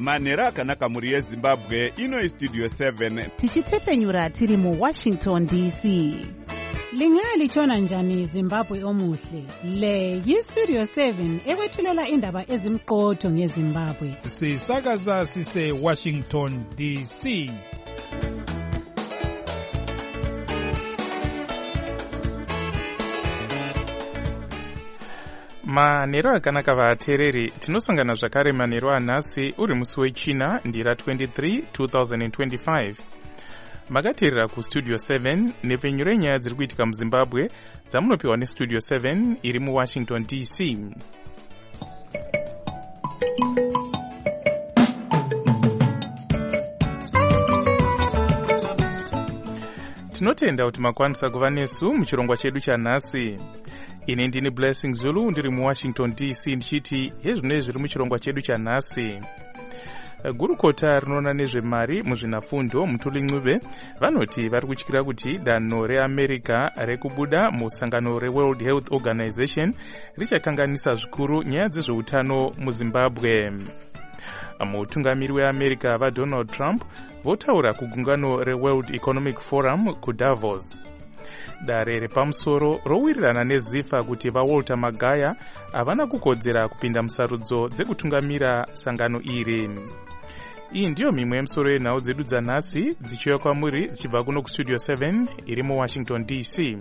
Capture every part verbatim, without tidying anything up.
manhero akanaka mhuri yezimbabwe. Ino studio seven tichitepfenyura tiri muwashington D C. Lingalitshona njani Zimbabwe omuhle? Le yistudio seven ekwethulela indaba ezimqotho ngeZimbabwe. Sisakaza sise Washington D C. Manhero akanaka vateereri, tinosangana zvakare manhero anhasi uri musi wechina ndira twenty-three two thousand twenty-five. Makateerera kustudio seven nepfenyuro renyaya dziri kuitika muZimbabwe dzamunopiwa nestudio seven iri muWashington D C. Tinotenda kuti makwanisa kuva nesu muchirongwa chedu chanhasi. Ine ndini Blessing Zulu ndiri muWashington D C ndichiti hezvinezvi zviri muchirongwa chedu chanhasi. Gurukota rinoona nezvemari muzvinafundo Mutuli Ncube vanoti vari kutyira kuti danho reAmerica rekubuda musangano reWorld Health Organization richakanganisa zvikuru nyaya dzezveutano muZimbabwe. Mutungamiri weAmerica vaDonald Trump votaura kugungano reWorld Economic Forum kuDavos. Dare repamusoro rowirirana nezifa kuti vaWalter Magaya havana kukodzera kupinda musarudzo dzekutungamira sangano iri. Iyi ndiyo mimwe yemisoro yenhau dzedu dzanhasi dzichiuya kwamuri dzichibva kuno kustudio seven iri muWashington D C.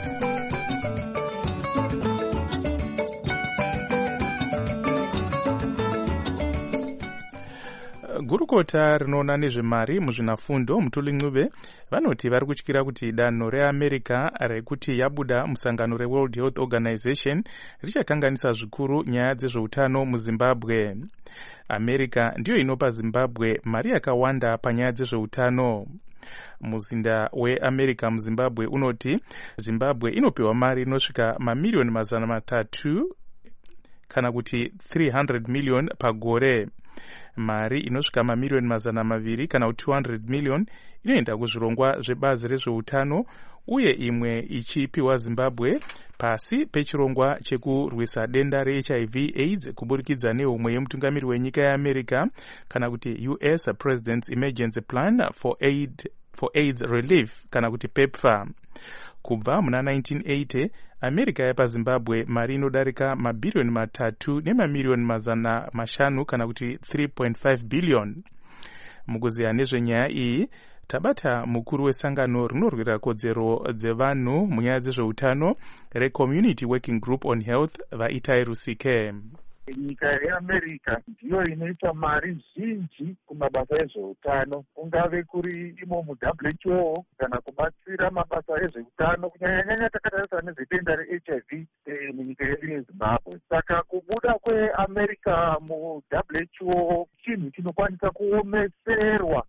Gurukota rinoona nezvemari muzvinafundo Mutuli Ncube vanoti vari kutyira kuti danho reAmerica rekuti yabuda musangano reWorld Health Organization richakanganisa zvikuru nyaya dzezveutano muZimbabwe. America ndiyo inopa Zimbabwe mari yakawanda panyaya dzezveutano. Muzinda weAmerica muZimbabwe unoti Zimbabwe inopiwa mari inosvika mamiliyoni mazana matatu kana kuti three hundred million pagore. Mari inosvika mamiliyoni mazana maviri kana kuti two hundred million inoenda kuzvirongwa zvebazi rezveutano uye imwe ichipiwa Zimbabwe pasi pechirongwa chekurwisa denda reH I V AIDS kuburikidza nehumwe yemutungamiri wenyika yeAmerica kana kuti U S President's Emergency Plan for Aid for AIDS Relief kana kuti PEPFAR. Kubva muna nineteen eighty America yapa Zimbabwe mari inodarika mabhiriyoni matatu nemamiliyoni mazana mashanu kana kuti three point five billion. Mukuziya nezvenyaya iyi tabata mukuru wesangano rinorwira kodzero dzevanhu munyaya dzezveutano reCommunity Working Group on Health vaItai Rusike. Nyika yeAmerica ndiyo inoita mari zhinji kumabasa ezveutano, kungave kuri imo muW H O kana kubatsira mabasa ezveutano kunyanya-nyanya takatarisa nezvedenda reH I V e, munyika yedu yeZimbabwe. Saka kubuda kweAmerica muW H O chinhu chinokwanisa kuomeserwa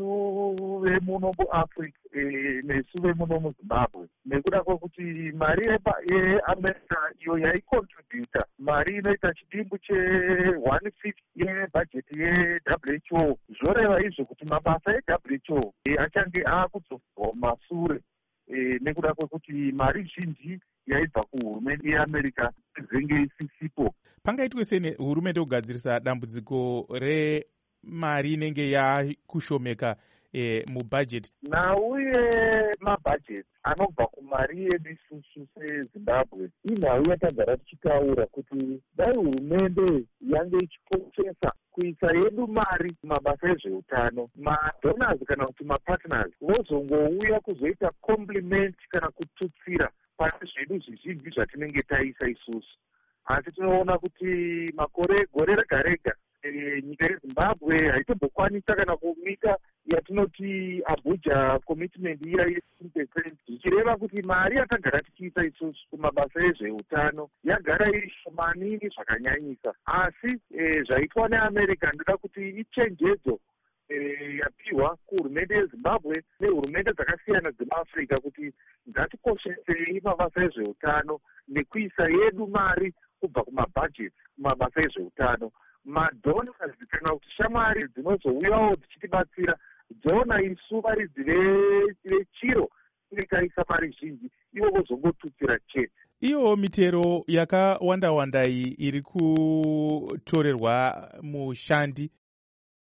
isu vemuno muAfrica e, nesu vemuno muZimbabwe, nekuda kwekuti mari yeAmerica iyo yaicontributa mari inoita chidimbu che one fifty yebhajeti yeW H O. Zvoreva izvo kuti mabasa eW H O e, achange aakudzoswa masure e, nekuda kwekuti mari zhinji yaibva kuhurumende yeAmerica zvinge isisipo. Pangaitwe sei hurumende kugadzirisa dambudziko remari inenge yakushomeka e, mubhajeti? Nauye mabhajeti anobva kumari yedu isusu seZimbabwe inhau yatagara tichitaura kuti dai hurumende yange ichikoshesa kuisa yedu mari mabasa ezveutano, madonors kana kuti mapartners vozongouya kuzoita compliment kana kututsira pane zvedu zvizhinji zvatinenge taisa isusu. Asi tinoona kuti makore gore rega rega e, nyika yeZimbabwe haitombokwanisa kana kumita yatinoti Abuja commitment iya ye-ten percent, zvichireva kuti mari yatagara tichiisa isusu kumabasa ezveutano yagara iri shomanini zvakanyanyisa. Asi e, zvaitwa neAmerica ndoda kuti ichenjedzo e, yapiwa kuhurumende yeZimbabwe nehurumende dzakasiyana dzemuAfrica kuti ngatikoshesei mabasa ezveutano nekuisa yedu mari kubva kumabhajeti kumabasa ezveutano. Madonors kana kuti shamwari dzinozouyawo dzichitibatsira dzoona isu varidzi vechiro tinekaisa mari zhinji, ivo vozongotutsira chete. Iyo mitero yakawanda wanda iyi iri kutorerwa mushandi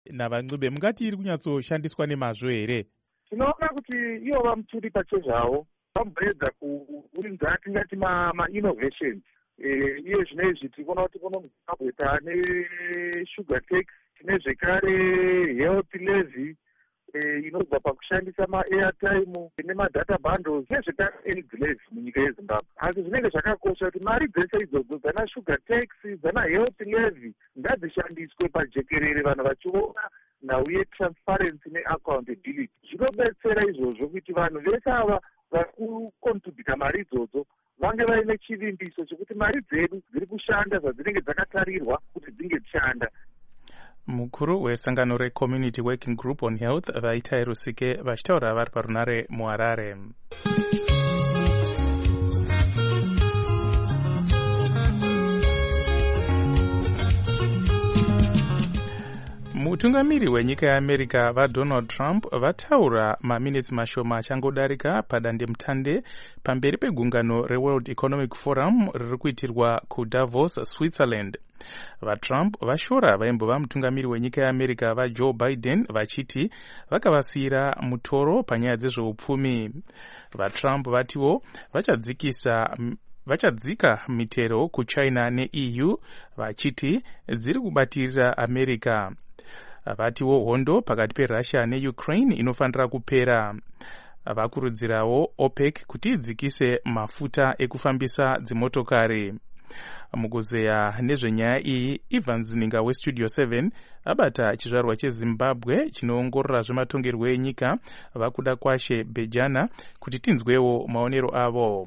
navanxube mungati iri kunyatsoshandiswa nemazvo here? Tinoona kuti ivo vamuturi pachezvavo vamboedza kuurinza tingati ma-innovations iye zvinezvi tikuona kuti kuno muZimbabwe taane sugar tax, tine zvekare health levy inobva pakushandisa ma-airtime nemadata bundles nezvekare aids levy munyika yeZimbabwe. Asi zvinenge zvakakosha kuti mari dzese idzodzo dzana sugar tax dzana health levy ngadzishandiswe pajekerere, vanhu vachiona nauye transparency neaccountability. Zvinobetsera izvozvo kuti vanhu vese ava vari kukontributa mari idzodzo vange vaine chivimbiso chekuti mari dzedu dziri kushanda zvadzinenge dzakatarirwa kuti dzinge dzishanda. Mukuru wesangano reCommunity Working Group on Health Vaitai Rusike vachitaura vari parunare muHarare. Mutungamiri wenyika yeAmerica vaDonald Trump vataura maminitsi mashoma achangodarika padandemutande pamberi pegungano reWorld Economic Forum riri kuitirwa kuDavos, Switzerland. VaTrump vashora vaimbova mutungamiri wenyika yeAmerica vaJoe Biden vachiti vakavasiyira mutoro panyaya dzezveupfumi. VaTrump vatiwo vachadzikisa vachadzika mitero kuChina neE U vachiti dziri kubatirira America. Vatiwo hondo pakati peRussia neUkraine inofanira kupera. Vakurudzirawo OPEC kuti idzikise mafuta ekufambisa dzimotokari. Mukuzeya nezvenyaya iyi, Ivan Zininga weStudio seven abata chizvarwa cheZimbabwe chinoongorora zvematongerwo enyika vakuda kwashe Bejana kuti tinzwewo maonero avo.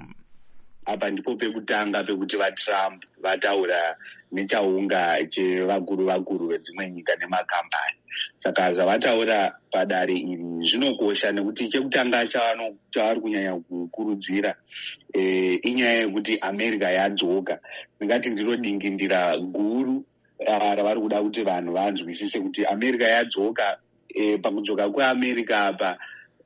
Apa ndipo pekutanga pekuti vaTrump vataura nechaunga chevakuru vakuru vedzimwe nyika nemakambani. Saka zvavataura padare iri zvinokosha nekuti chekutanga chavari kunyanya kukurudzira e, inyaya yekuti America yadzoka. Ndingati ndiro dingindira guru ravari kuda kuti vanhu vanzwisise kuti America yadzoka. E, pakudzoka kweAmerica apa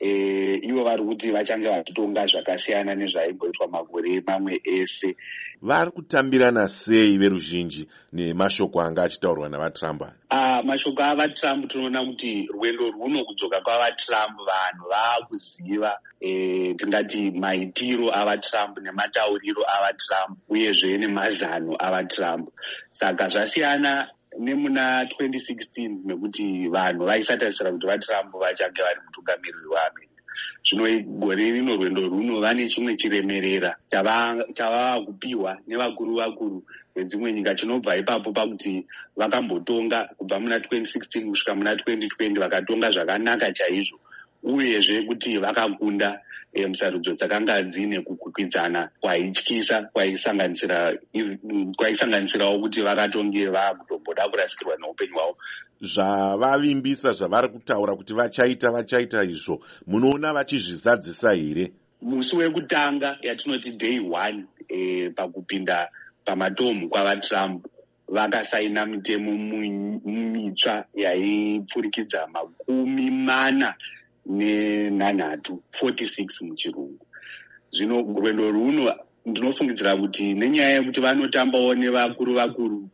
E, ivo vari kuti vachange vachitonga zvakasiyana nezvaimboitwa makore mamwe ese. Vari kutambirana sei veruzhinji nemashoko anga achitaurwa navaTrump? Ah, mashoko avaTrump tinoona kuti rwendo rwuno kudzoka kwavaTrump vanhu vaakuziva e, tingati maitiro avaTrump nematauriro avaTrump uyezve nemazano avaTrump. Saka zvasiyana nemuna twenty sixteen mekuti vanhu vaisatarisira kuti vaTrump vachange vari mutungamiriri waAmerica. Zvino gore rino rwendo runo vane chimwe chiremerera chavava kupiwa nevakuru vakuru vedzimwe nyika chinobva ipapo pakuti vakambotonga kubva muna twenty sixteen kusvika muna twenty twenty vakatonga zvakanaka chaizvo, uyezve kuti vakakunda e, musarudzo dzakanga dzine kukwikwidzana kwaityisa kwaisanganisira kwaisanganisirawo kuti vakatonge vakutomboda kurasikirwa neupenyu hwavo. Zvavavimbisa zvavari kutaura kuti vachaita vachaita izvo munoona vachizvizadzisa here? Musi wekutanga yatinoti day one e, pakupinda pamatomu kwavaTrump vakasaina mitemo mitsva yaipfurikidza makumi mana nenhanhatu forty-six muchirungu. Zvino rwendo runo ndinofungidzira kuti nenyaya yekuti vanotambawo nevakuru vakuru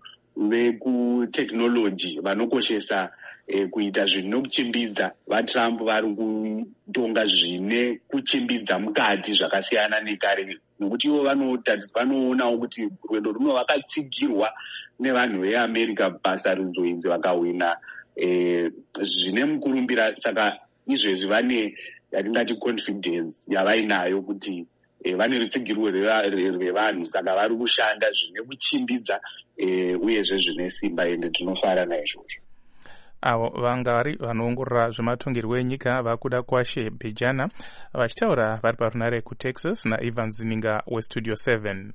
vekutekinoloji vanokoshesa e, kuita zvinokuchimbidza, vaTrump vari kutonga zvine kuchimbidza mukati zvakasiyana nekare, nokuti ivo vanoonawo kuti rwendo runo vakatsigirwa nevanhu veAmerica pasarudzo idzi vakahwina e, zvine mukurumbira. Saka izvezvi vane yatingati confidence yavainayo kuti e, vane rutsigirwo rwevanhu, saka vari kushanda zvine kuchimbidza e, uyezve zvine simba, ende tinofara naizvozvo. Avo vanga vari vanoongorora zvematongerwo enyika vakuda kwashe Bejana vachitaura vari parunare kuTexas naIvan Zininga weStudio seven.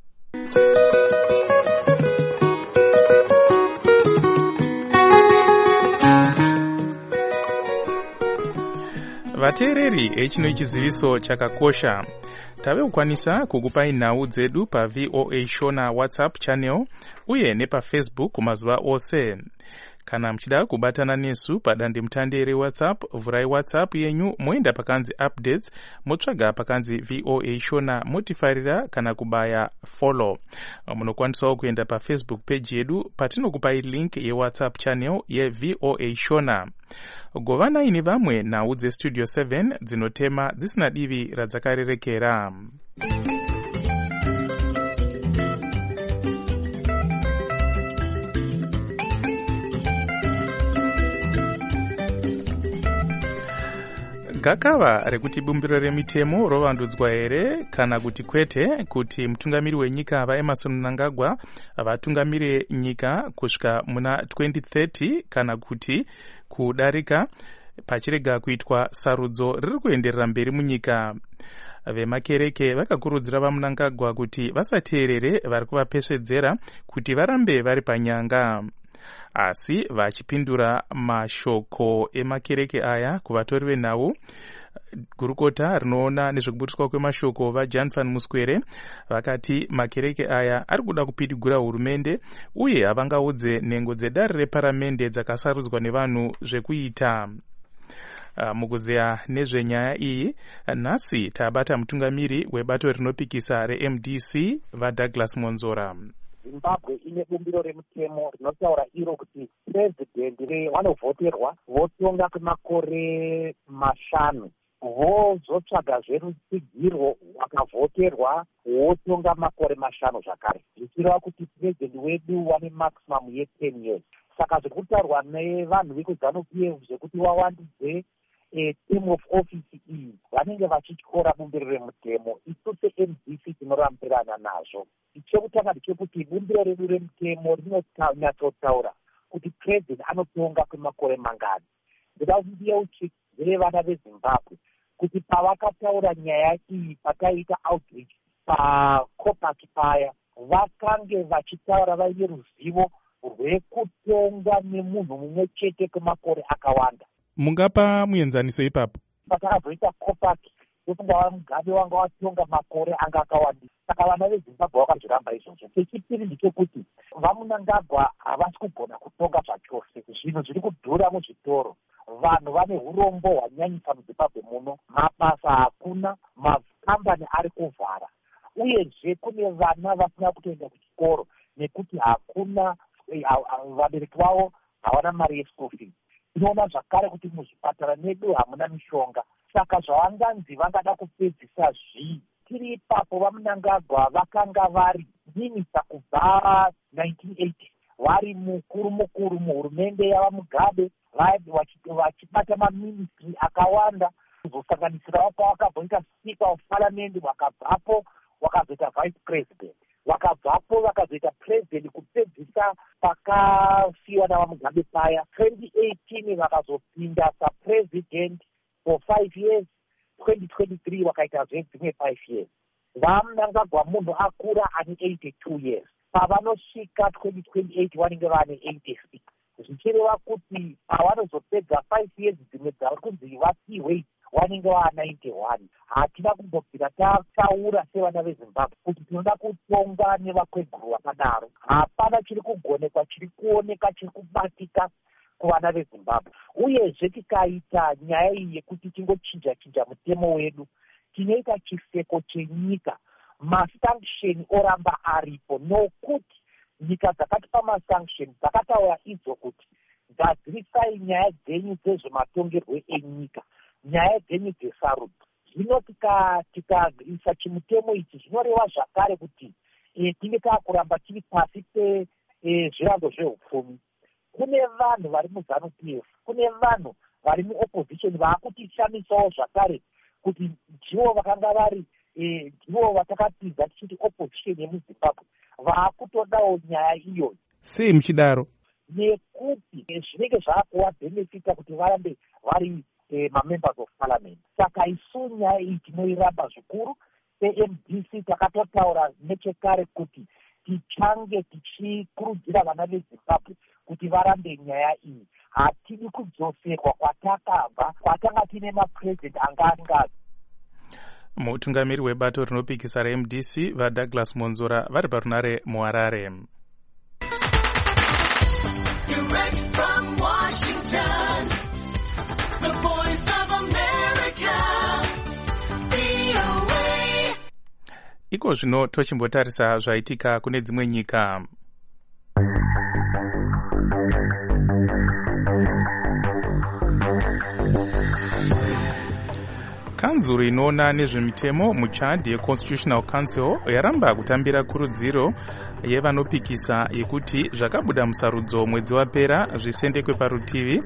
Vateereri echino chiziviso chakakosha. Tave kukwanisa kukupai nhau dzedu pa V O A Shona WhatsApp channel uye nepa Facebook kumazuva ose. Kana mchida kubatana nesu padande mutande reWhatsApp, vurai WhatsApp yenyu moenda pakanzi updates, motsvaga pakanzi V O A Shona, motifarira kana kubaya follow. Munokwanisawo kuenda pa Facebook page yedu patinokupai link ye WhatsApp channel ye V O A Shona. Govana ini vamwe nhau dzestudio seven dzinotema dzisina divi radzakarerekera. Gakava rekuti bumbiro remitemo rovandudzwa here kana kuti kwete, kuti mutungamiri wenyika vaEmmerson Mnangagwa vatungamire nyika kusvika muna twenty thirty kana kuti kudarika pachirega kuitwa sarudzo riri kuenderera mberi munyika. Vemakereke vakakurudzira vaMnangagwa kuti vasateerere vari kuvapesvedzera kuti varambe vari panyanga. Asi vachipindura mashoko emakereke aya kuvatori venhau, gurukota rinoona nezvekuburiswa kwemashoko vaJan van Muskwere vakati makereke aya ari kuda kupidigura hurumende uye havangaudze nhengo dzedare reparamende dzakasarudzwa nevanhu zvekuita. Uh, mukuzeya nezvenyaya iyi nhasi tabata mutungamiri webato rinopikisa reM D C vaDouglas Monzora. Zimbabwe ine bumbiro remutemo rinotaura iro kuti president vanovhoterwa votonga kwemakore mashanu, vozotsvagazve rutsigiro wakavhoterwa wotonga makore mashanu zvakare, zvichireva kuti president wedu wane maximum ye ten years. Saka zviri kutaurwa nevanhu vekuZANU P F zvekuti wawandudze a term of office iyi vanenge vachityora bumbiro remutemo. Isu seM D C tinorambirirana nazvo. Chekutanga ndechekuti bumbiro redu remutemo rinonyatsotaura kuti president anotonga kwemakore mangani. Ndoda kuyeuchidza vana veZimbabwe kuti pavakataura nyaya iyi pakaita outreach paCOPAC paya, vakange vachitaura vaine ruzivo rwekutonga nemunhu mumwe chete kwemakore akawanda. Mungapa muenzaniso ipapo? Patakazoita COPAC yokunga Mugabe wanga watonga makore anga akawandisa. Saka vana veZimbabwe vakazviramba izvozvo. Chechipiri ndechekuti vaMnangagwa havasi kugona kutonga zvachose. Zvinhu zviri kudhura muzvitoro, vanhu vane urombo hwanyanyisa muZimbabwe muno, mabasa hakuna, makambani ari kuvhara, uyezve kune vana vasina kutoenda kuchikoro nekuti hakuna vabereki vavo havana mari yeschool fees. Tinoona zvakare kuti muzvipatara medu hamuna mishonga. Saka zvavanganzi vangada kupedzisa zvii. Tiri ipapo vaMnangagwa vakanga vari minista kubva nineteen eighty, vari mukuru mukuru muhurumende yavaMugabe, vachibata maministry akawanda, kuzosanganisira wako wakabvoita speaker of parliament, wakabvapo wakazoita vice president, wakabvapo wakazoita president kupedzisa pakasiyiwa navaMugabe paya. twenty eighteen vakazopinda sapresident for five years, twenty twenty-three wakaita zvedzimwe five years. vaMnangagwa munhu akura ane eighty-two years, pavanosvika twenty twenty-eight vanenge vane eighty-six, zvichireva kuti pavanozopedza five years dzimwe dzavari kunzi vasiiwei vanenge vaa ninety-one. Hatina kumbobvira tataura sevana veZimbabwe kuti tinoda kutonga nevakweguru vakadaro. Hapana chiri kugonekwa, chiri kuoneka, chiri kubatika kuvana veZimbabwe. Uyezve tikaita nyaya iyi yekuti tingochinja chinja mutemo wedu, tinoita chiseko chenyika. Masanction oramba aripo, nokuti nyika dzakatipa masanction dzakataura idzo kuti gadzirisai nyaya dzenyu dzezvematongerwo enyika, nyaya dzenyu dzesarudzo. Zvino tikaisa chimutemo ichi zvinoreva zvakare kuti e, tinge taakuramba tiri pasi pezvirango zveupfumi. Kune vanhu vari muZANU P F, kune vanhu vari muopposition vaakutishamisawo zvakare kuti ndivo vakanga vari ndivo vatakatiza tichiti opposition yemuZimbabwe, vaakutodawo nyaya iyoyo. Sei muchidaro? Nekuti zvinenge zvaakuvabenefita kuti varambe vari mamembers of parliament. Saka isu nyaya iyi tinoiramba zvikuru. seM D C takatotaura nechekare kuti tichange tichikurudzira vana veZimbabwe kuti varambe nyaya iyi. Hatidi kudzoserwa kwatakabva, kwatanga tine mapresident anga angazi. Mutungamiri webato rinopikisa reM D C vaDouglas Monzora vari parunare muHarare. Direct from iko zvino tochimbotarisa zvaitika kune dzimwe nyika. Kanzuru inoona nezvemitemo muChad yeConstitutional Council yaramba kutambira kurudziro yevanopikisa yekuti zvakabuda musarudzo mwedzi wapera zvisendekwe parutivi,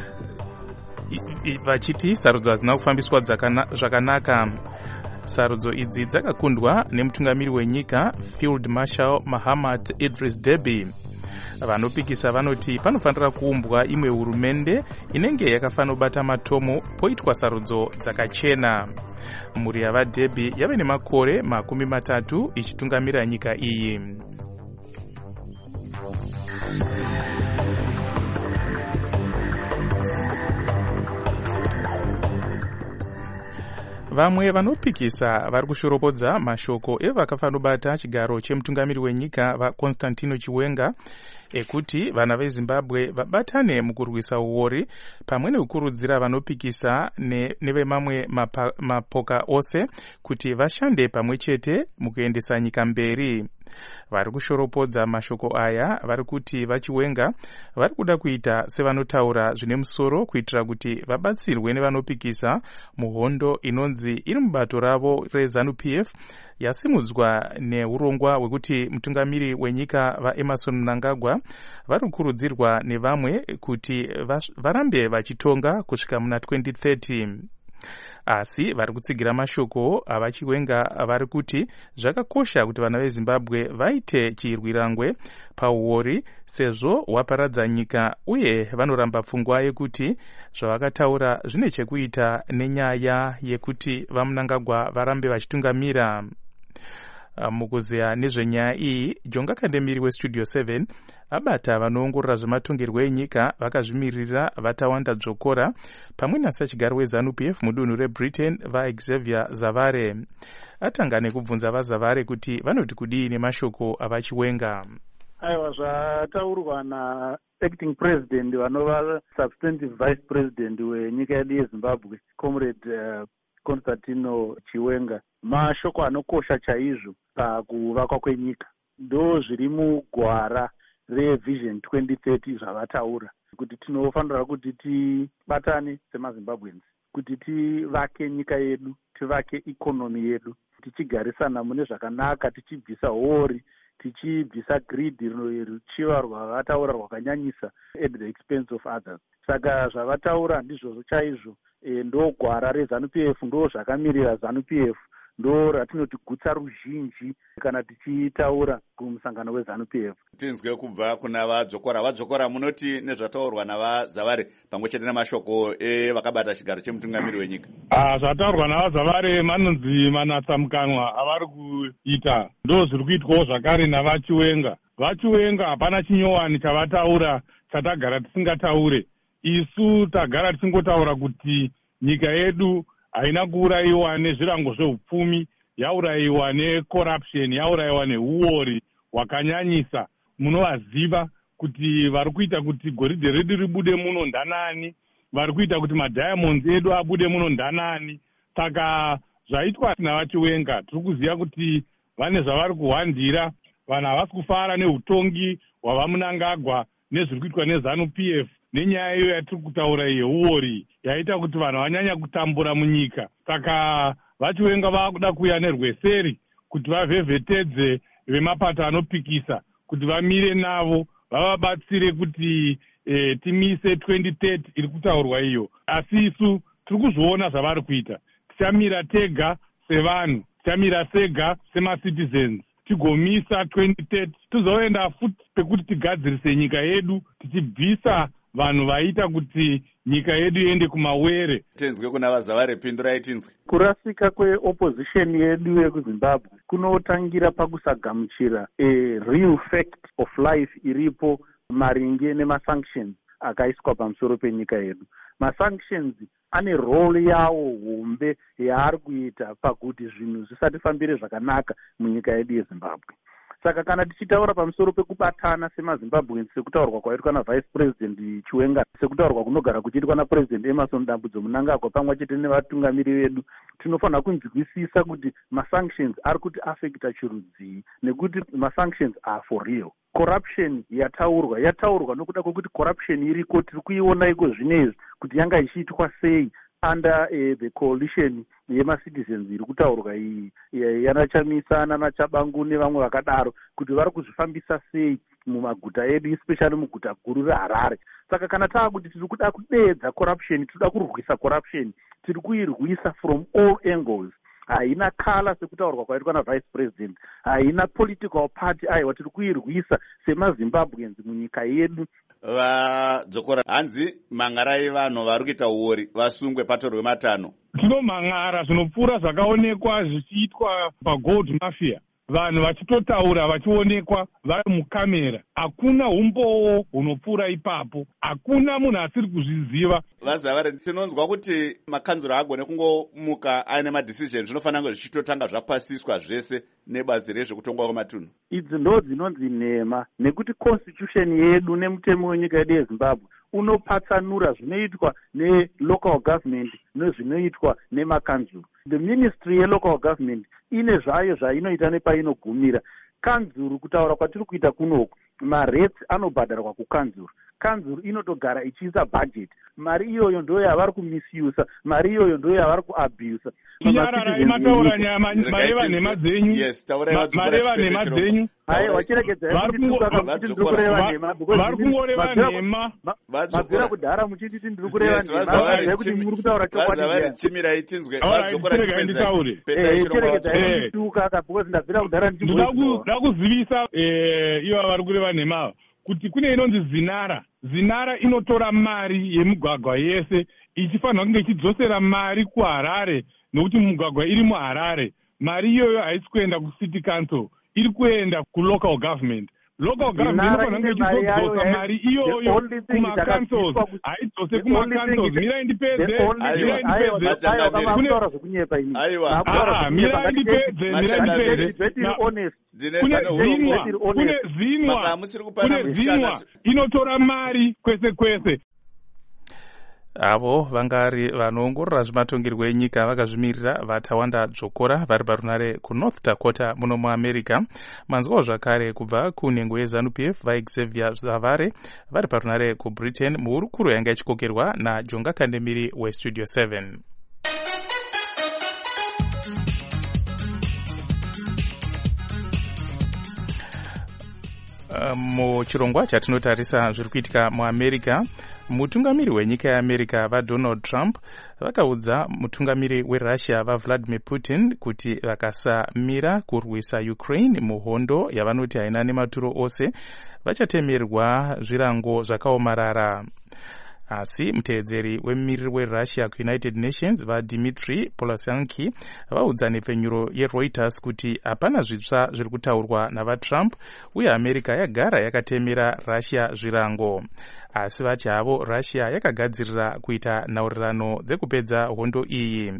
vachiti sarudzo hazina kufambiswa zvakanaka. Sarudzo idzi dzakakundwa nemutungamiri wenyika Field Marshal Mahamat Idris Deby. Vanopikisa vanoti panofanira kuumbwa imwe hurumende inenge yakafanira kubata matomo poitwa sarudzo dzakachena. Mhuri yavaDeby yave nemakore makumi matatu ichitungamira nyika iyi. Vamwe vanopikisa vari kushoropodza mashoko evakafanira kubata chigaro chemutungamiri wenyika vaConstantino Chiwenga ekuti vana veZimbabwe vabatane mukurwisa uori pamwe nekukurudzira vanopikisa ne, nevemamwe mapa, mapoka ose kuti vashande pamwe chete mukuendesa nyika mberi. Vari kushoropodza mashoko aya vari kuti vaChiwenga vari kuda kuita sevanotaura zvine musoro kuitira kuti vabatsirwe nevanopikisa muhondo inonzi iri mubato ravo reZANU P F yasimudzwa neurongwa hwekuti mutungamiri wenyika vaEmerson Mnangagwa vari kukurudzirwa nevamwe kuti varambe vachitonga kusvika muna twenty thirty. Asi vari kutsigira mashoko avaChiwenga vari kuti zvakakosha kuti vana veZimbabwe vaite chirwirangwe pauori sezvo waparadza nyika uye vanoramba pfungwa yekuti zvavakataura zvine chekuita nenyaya yekuti vaMnangagwa varambe vachitungamira. Mukuzeya nezvenyaya iyi, Jonga Kandemiri weStudio seven abata vanoongorora zvematongerwo enyika vakazvimirira vatawanda dzokora pamwe nasachigaro weZANU P F mudunhu reBritain vaXavier Zavare. Atanga nekubvunza vaZavare kuti vanoti kudii nemashoko avaChiwenga. Aiwa, zvataurwa naacting president vanova substantive vice president wenyika yedu yeZimbabwe comrade uh, Constantino Chiwenga mashoko anokosha chaizvo pakuvakwa kwenyika. Ndo zviri mugwara revision twenty thirty zvavataura kuti tinofanira kuti tibatane semaZimbabweans kuti tivake nyika yedu, tivake ikonomi yedu, tichigarisana mune zvakanaka, tichibvisa hori, tichibvisa greed ruchiva rwavataura rwakanyanyisa at the expense of others. Saka zvavataura ndizvo chaizvo. E, ndo gwara reZANU P F, ndo zvakamirira ZANU P F, ndo ratinoti gutsa ruzhinji kana tichitaura kumusangano weZANU P F. Tinzwe kubva kuna vadzokora. Vadzokora munoti nezvataurwa navaZavare pamwe chete namashoko evakabata chigaro chemutungamiri wenyika. Ah, zvataurwa navaZavare manonzi manatsamukanwa avari kuita ndo zviri kuitwawo zvakare navaChiwenga. VaChiwenga hapana chinyowani chavataura chatagara tisingataure. Isu tagara tisingotaura kuti nyika yedu haina kuurayiwa nezvirango zveupfumi, yaurayiwa necorruption, yaurayiwa neuori hwakanyanyisa. Munovaziva kuti vari kuita kuti goridhe redu ribude muno ndanani, vari kuita kuti madiamonds edu abude muno ndanani. Saka zvaitwa navaChiwenga tiri kuziva kuti vane zvavari kuhwandira. Vanhu havasi kufara neutongi hwavaMnangagwa nezviri kuitwa neZANU P F nenyaya iyo yatiri kutaura yeuori yaita kuti vanhu vanyanya kutambura munyika. Saka vaChiwenga vakuda kuuya nerweseri kuti vavhevhetedze vemapato anopikisa kuti vamire navo vavabatsire kuti e, timise twenty thirty iri kutaurwa iyo. Asi isu tiri kuzviona zvavari kuita. Tichamira tega sevanhu, tichamira sega semacitizens, tigomisa twenty thirty tizoenda futi pekuti tigadzirise nyika yedu tichibvisa vanhu vaita kuti nyika yedu iende kumawere. Tenzwe kuna vaZavare, pindurai tinzwe. Kurasika kweopposition yedu yekuZimbabwe kunotangira pakusagamuchira a real fact of life iripo maringe nemasanctions akaiswa pamusoro penyika yedu. Masanctions ane role yawo hombe yaari kuita pakuti zvinhu zvisatifambire zvakanaka munyika yedu yeZimbabwe. Saka kana tichitaura pamusoro pekubatana semaZimbabweans sekutaurwa kwaitwa naVice President Chiwenga, sekutaurwa kunogara kuchiitwa naPresident Emerson Dambudzo Mnangagwa pamwe chete nevatungamiri vedu tinofanira kunzwisisa kuti masanctions ari kuti affecta chirudzii, nekuti masanctions are for real. Corruption yataurwa yataurwa nokuda kwekuti corruption iriko, tiri kuiona iko zvinezvi kuti yanga ichiitwa sei under uh, the coalition yemacitizens iri kutaurwa iyi yanachamisa nanachabangu nevamwe vakadaro, kuti vari kuzvifambisa sei mumaguta edu, especially muguta guru reHarare. Saka kana taa kuti tiri kuda kudeedza corruption, tiri kurwisa corruption, tiri kuirwisa from all angles. Haina kala sekutaurwa kwaitwa navice president, haina political party, aiwa tiri kuirwisa semazimbabweans munyika yedu. Vadzokora hanzi mangarai vanhu vari kuita uori vasungwe pato rwematano. Tinomangara zvinopfuura zvakaonekwa zvichiitwa pagold mafia, vanhu vachitotaura vachionekwa vari mukamera. Hakuna umboo hunopfuura ipapo, hakuna munhu asiri kuzviziva. Vazavari, tinonzwa kuti makanzuro agone kungomuka aine madecision, zvinofanira kunge zvichitotanga zvapasiswa zvese nebazi rezvekutongwa kwematunhu. Idzi ndo dzinonzi nhema, nekuti constitution yedu nemutemo wenyika yedu yeZimbabwe unopatsanura zvinoitwa nelocal government nezvinoitwa nemakanzuro. The ministry yelocal government ine zvayo zvainoita nepainogumira. Kanzuro, kutaura kwatiri kuita kunoku, marets anobhadharwa kukanzuro. Kanzuro inotogara ichiisa budget. Mari iyoyo ndo yavari kumisuse, mari iyoyo ndo yavari kuabuse. Tinyarara imataura nyama, mareva nhema dzenyu. Yes, taura mareva nhema dzenyu. Aiwa, wachiregedza kuti ndiri kureva nhema. Vari kungoreva nhema. Mabvira kudhara muchiti ndiri kureva nhema. Kuti muri kutaura chokwadi. Vazavari, chimirai tinzwe. Vadzokora chipenzai. Chiregedza ndituka, because ndabvira kudhara ndichibudisa. Ndida kuzivisa ivo vari kureva nhema kuti kune inonzi zinara. Zinara inotora mari yemugwagwa yese ichifanira kunge ichidzosera mari kuHarare, nokuti mugwagwa iri muHarare. Mari iyoyo haisi kuenda kucity council, iri kuenda kulocal government. Local government inofanira kunge ichidzosa mari iyoyo kumacancels, haidzose kumacancels. Mira indipedze, mira indipedze. Aiwa, mira indipedze, mira indipedze. Kune zinwa, kune zinwa, kune zinwa inotora mari kwese kwese. Avo vangari vanoongorora zvematongerwo enyika vakazvimirira vaTawanda Dzvokora vari parunare kuNorth Dakota muno muAmerica. Manzwawo zvakare kubva kunhengo yeZANU P F vaXavier Zavare vari parunare kuBritain muhurukuro yanga ichikokerwa naJonga Kandemiri weStudio seven. Muchirongwa chatinotarisa zviri kuitika muAmerica, mutungamiri wenyika yeAmerica vaDonald Trump vakaudza mutungamiri weRussia vaVladimir Putin kuti vakasamira kurwisa Ukraine muhondo yavanoti haina nematuro ose vachatemerwa zvirango zvakaomarara. Asi muteedzeri wemumiriri weRussia kuUnited Nations vaDmitry Polasanki vaudza nepfenyuro yeReuters kuti hapana zvitsva zviri kutaurwa navaTrump uye America yagara yakatemera Russia zvirango. Asi vati havo Russia yakagadzirira kuita nhaurirano dzekupedza hondo iyi.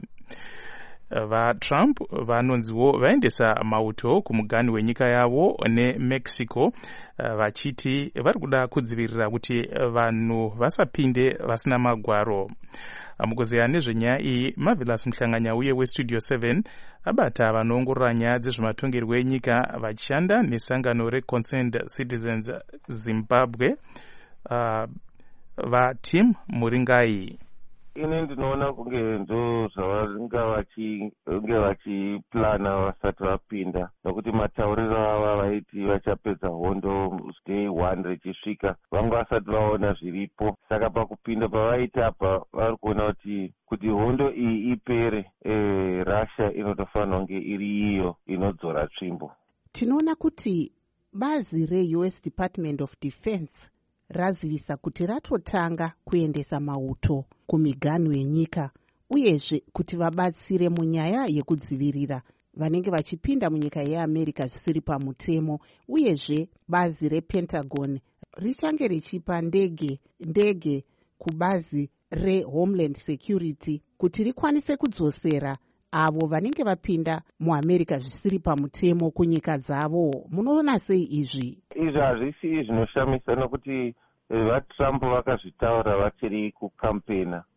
VaTrump vanonziwo vaendesa mauto kumuganhu wenyika yavo neMexico vachiti vari kuda kudzivirira kuti vanhu vasapinde vasina magwaro. Mukuzeya nezvenyaya iyi, Marvelous Muhlanganya uye weStudio seven abata vanoongorora nyaya dzezvematongerwo enyika vachishanda nesangano reConcerned Citizens Zimbabwe, uh, vaTim Muringai. Ini ndinoona kunge ndo zvavanga vachinge vachiplana vasati vapinda, nokuti matauriro ava vaiti vachapedza hondo day one richisvika vanga vasati vaona zviripo. Saka pakupinda pavaita apa vari kuona kuti kuti hondo iyi ipere, e, Russia inotofanira kunge iri iyo inodzora tsvimbo. Tinoona kuti bazi reU S Department of Defense razivisa kuti ratotanga kuendesa mauto kumiganhu yenyika, uyezve kuti vabatsire munyaya yekudzivirira vanenge vachipinda munyika yeAmerica zvisiri pamutemo. Uyezve bazi rePentagon richange richipa ndege ndege kubazi reHomeland Security kuti rikwanise kudzosera avo vanenge vapinda muAmerica zvisiri pamutemo kunyika dzavo. Munoona sei izvi? Izvi hazvisi zvinoshamisa, nokuti vaTrump vakazvitaura vachiri kukampena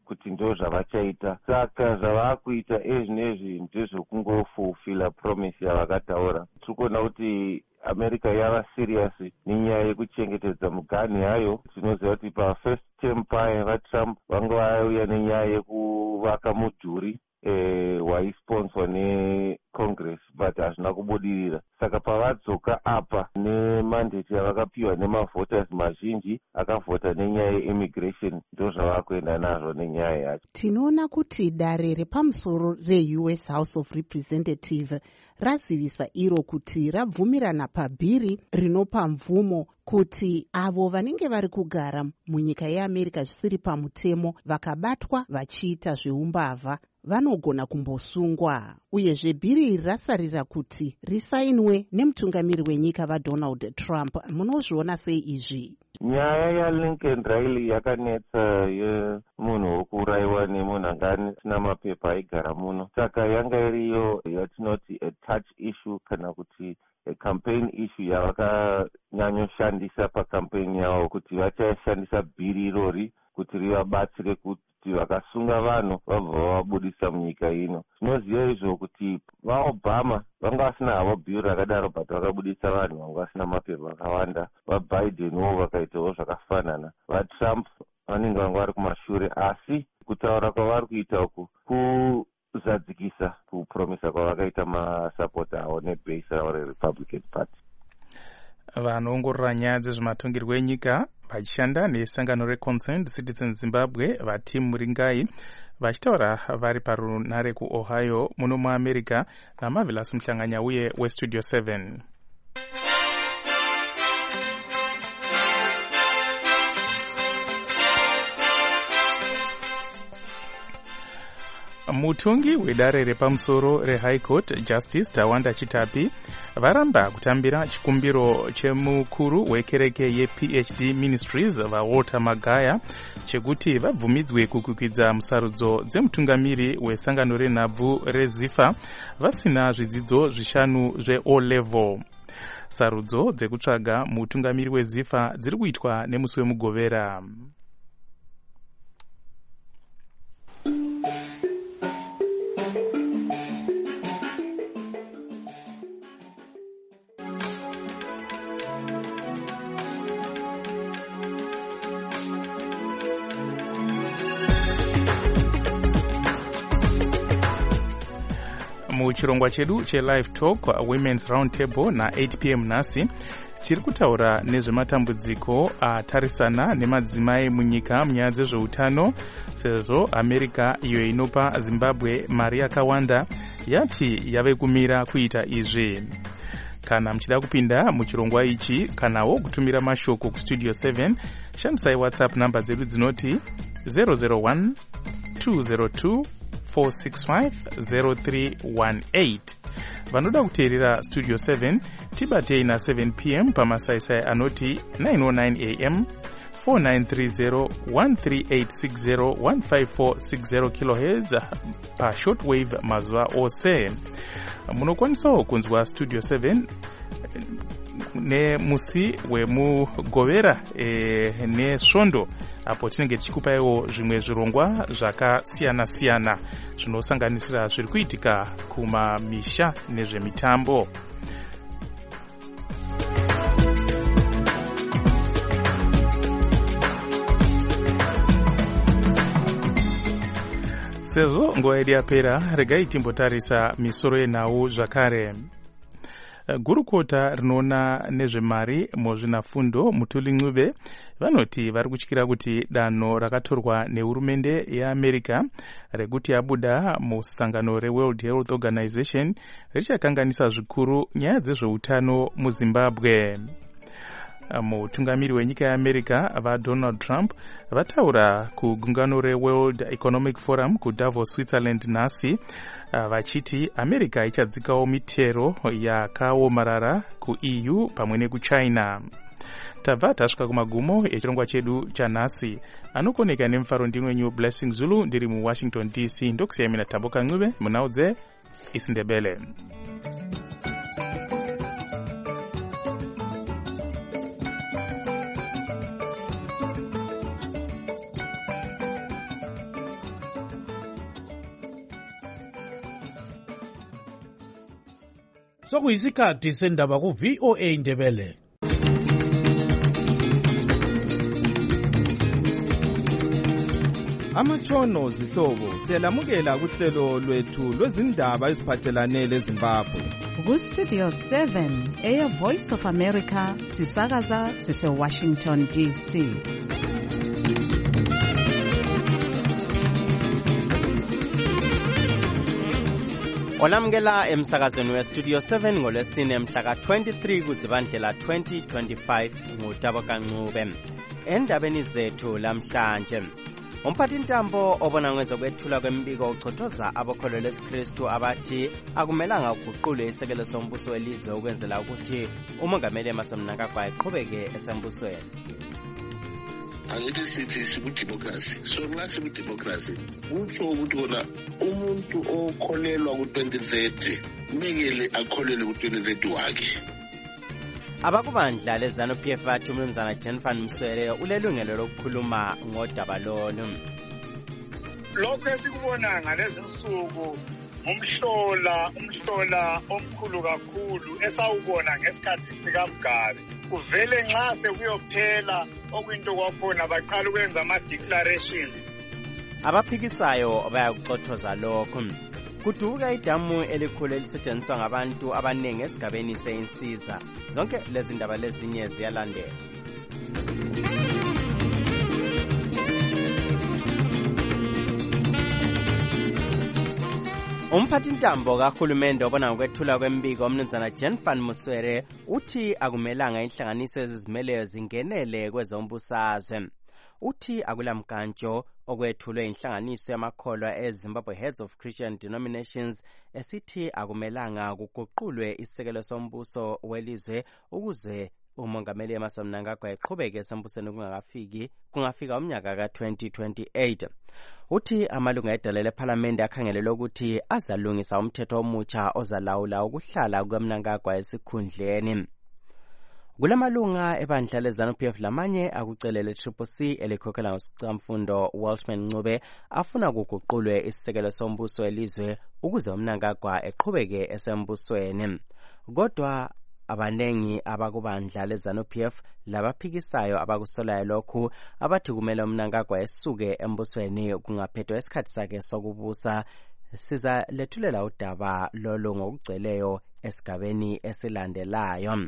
kuti ndo zvavachaita. Saka zvavakuita ezvinezvi ndezvokungofulfilla promise yavakataura. Tiri kuona kuti America yava serious nenyaya yekuchengetedza muganhu yayo. Tinoziva kuti pafirst term paye vaTrump vanga vauya nenyaya yekuvaka mudhuri eh, waisponswa necongress but hazvina kubudirira. Saka pavadzoka apa nemandate yavakapiwa nemavhoters mazhinji akavhota nenyaya yeimmigration, ndo zvavakuenda nazvo nenyaya yacho. Tinoona kuti dare repamusoro re-U S House of Representative razivisa iro kuti rabvumirana pabhiri rinopa mvumo kuti avo vanenge vari kugara munyika yeAmerica zvisiri pamutemo vakabatwa vachiita zveumbavha vanogona kumbosungwa. Uyezve bhiri iri rasarira kuti risainwe nemutungamiri wenyika vaDonald Trump. Munozviona sei izvi? Nyaya yaLincoln Riley yakanetsa yemunhu wokuurayiwa nemunhu anga asina mapepa aigara muno. Saka yanga iriyo yatinoti a touch issue kana kuti a campaign issue yavakanyanyoshandisa pakampeni yavo kuti vachashandisa bhiri irori kuti rivabatsire kuti vakasunga vanhu vabva vavabudisa munyika ino. Tinoziva izvo kuti vaObama vanga vasina havo bhiri rakadaro but vakabudisa vanhu vanga vasina mapepa akawanda. VaBidenwo vakaitawo zvakafanana. VaTrump vanenge vanga vari kumashure, asi kutaura kwavari kuita uku kuzadzikisa kupromisa kwavakaita masapota avo nebase ravo reRepublican Party. Vanoongorora nyaya dzezvematongero enyika vachishanda nesangano reConcerned Citizens Zimbabwe vaTim Muringai vachitaura vari parunhare kuOhio muno muAmerica naMarvelous Muhlanganya uye weStudio seven. Mutongi wedare repamusoro reHigh Court Justice Tawanda Chitapi varamba kutambira chikumbiro chemukuru wekereke yePhD Ministries vaWalter Magaya chekuti vabvumidzwe kukwikidza musarudzo dzemutungamiri wesangano renhabvu reZIFA vasina zvidzidzo zvishanu zveO level. Sarudzo dzekutsvaga mutungamiri weZIFA dziri kuitwa nemusi wemugovera. Muchirongwa chedu cheLive Talk Women's Roundtable na eight p m nhasi tiri kutaura nezvematambudziko atarisana nemadzimai munyika munyaya dzezveutano, sezvo America iyo inopa Zimbabwe mari yakawanda yati yave kumira kuita izvi. Kana muchida kupinda muchirongwa ichi kanawo kutumira mashoko kuStudio seven, shandisai WhatsApp namba dzedu dzinoti zero zero one two zero two four six five zero three one eight. Vanoda kuteerera Studio seven tibatei na seven p m pamasaisai anoti nine oh nine a m four nine three zero one three eight six zero one five four six zero kilohertz pa shortwave mazuva ose. Munokwanisawo kunzwa Studio seven nemusi wemugovera e, nesvondo apo tinenge tichikupaiwo zvimwe zvirongwa zvakasiyana siyana zvinosanganisira zviri kuitika kumamisha nezvemitambo. Sezvo nguva yedu yapera, regai timbotarisa misoro yenhau zvakare. Gurukota rinoona nezvemari muzvinafundo Mutuli Ncube vanoti vari kutyira kuti danho rakatorwa nehurumende yeAmerica rekuti abuda musangano reWorld Health Organization richakanganisa zvikuru nyaya dzezveutano muZimbabwe. Mutungamiri wenyika yeAmerica vaDonald Trump vataura kugungano reWorld Economic Forum kuDavos, Switzerland nhasi vachiti America ichadzikawo mitero yakaomarara kuE U pamwe nekuChina. Tabva tasvika kumagumo echirongwa chedu chanhasi. Anokoneka nemufaro ndimwenyu Blessing Zulu ndiri muWashington D C. Ndokusiyai mina Tamboka Ncube munhau dzeIsindebele. sokuyisikhathi sendaba ku-V O A Ndebele. Amatshono zihlobo siyalamukela kuhlelo lwethu lwezindaba eziphathelane leZimbabwe. Ku-Studio seven eya Voice of America sisakaza sise-Washington D C. Olamukela emsakazweni we-Studio seven ngolwesine mhla ka-twenty-three kuZibandlela twenty twenty-five nguTabo Kancube. Endabeni zethu lamhlanje, umphathintambo obona ngezokwethula kwembiko uchothoza abakholwa lesikristu abathi akumelanga kuguqule isekelo sombuso welizwe ukwenzela ukuthi umongameli Emmerson Mnangagwa aqhubeke esembusweni. Angithi sithi sikudemocracy, so nxa sikudemocracy kutsho ukuthi wona umuntu okholelwa ku-twenty thirty kumele akholelwe ku-twenty thirty wakhe. Abakubandla lezanu P F bathi umnumzana Jennifer Mswere ulelungelo lokukhuluma ngodaba lolu. Lokho esikubona ngalezi nsuku umhlola umhlola omkhulu kakhulu esawubona ngesikhathi sikaMgabe. Kuvele nxa sekuyophela okuyinto kwakhona baqala ukwenza ama-declarations. Abaphikisayo bayakucothoza lokho. Kuduka idamu elikhulu elisetshenziswa ngabantu abaningi esigabeni seyinsiza. Zonke lezi ndaba lezinye ziyalandela. Umphathintambo kahulumende obona ngokwethula kwembiko umnumzana Jennifer Mswere uthi akumelanga inhlanganiso ezizimeleyo zingenele kwezombusazwe. Uthi akulamkantsho okwethulwe inhlanganiso yamakholwa eZimbabwe Heads of Christian Denominations esithi akumelanga kuguqulwe isekelo sombuso welizwe ukuze umongameli Emmerson Mnangagwa eqhubeke esembusweni kungakafiki kungafika umnyaka ka-twenty twenty-eight. Uthi amalunga edala lephalamende akhangelelwe ukuthi azalungisa umthetho omutsha ozalawula ukuhlala kukaMnangagwa esikhundleni. Kulamalunga ebandla lezanu P F lamanye akucelele Triple C elikhokhela ngosikamfundo Waltman Ncube afuna kuguqulwe isisekelo sombuso welizwe ukuze uMnangagwa eqhubeke esembusweni. Kodwa abanengi abakubandla lezanu P F labaphikisayo abakusolayo lokhu abathi kumele uMnangagwa esuke embusweni kungaphethwa isikhathi sakhe sokubusa. Siza lethulela udaba lolu ngokugcweleyo esigabeni esilandelayo.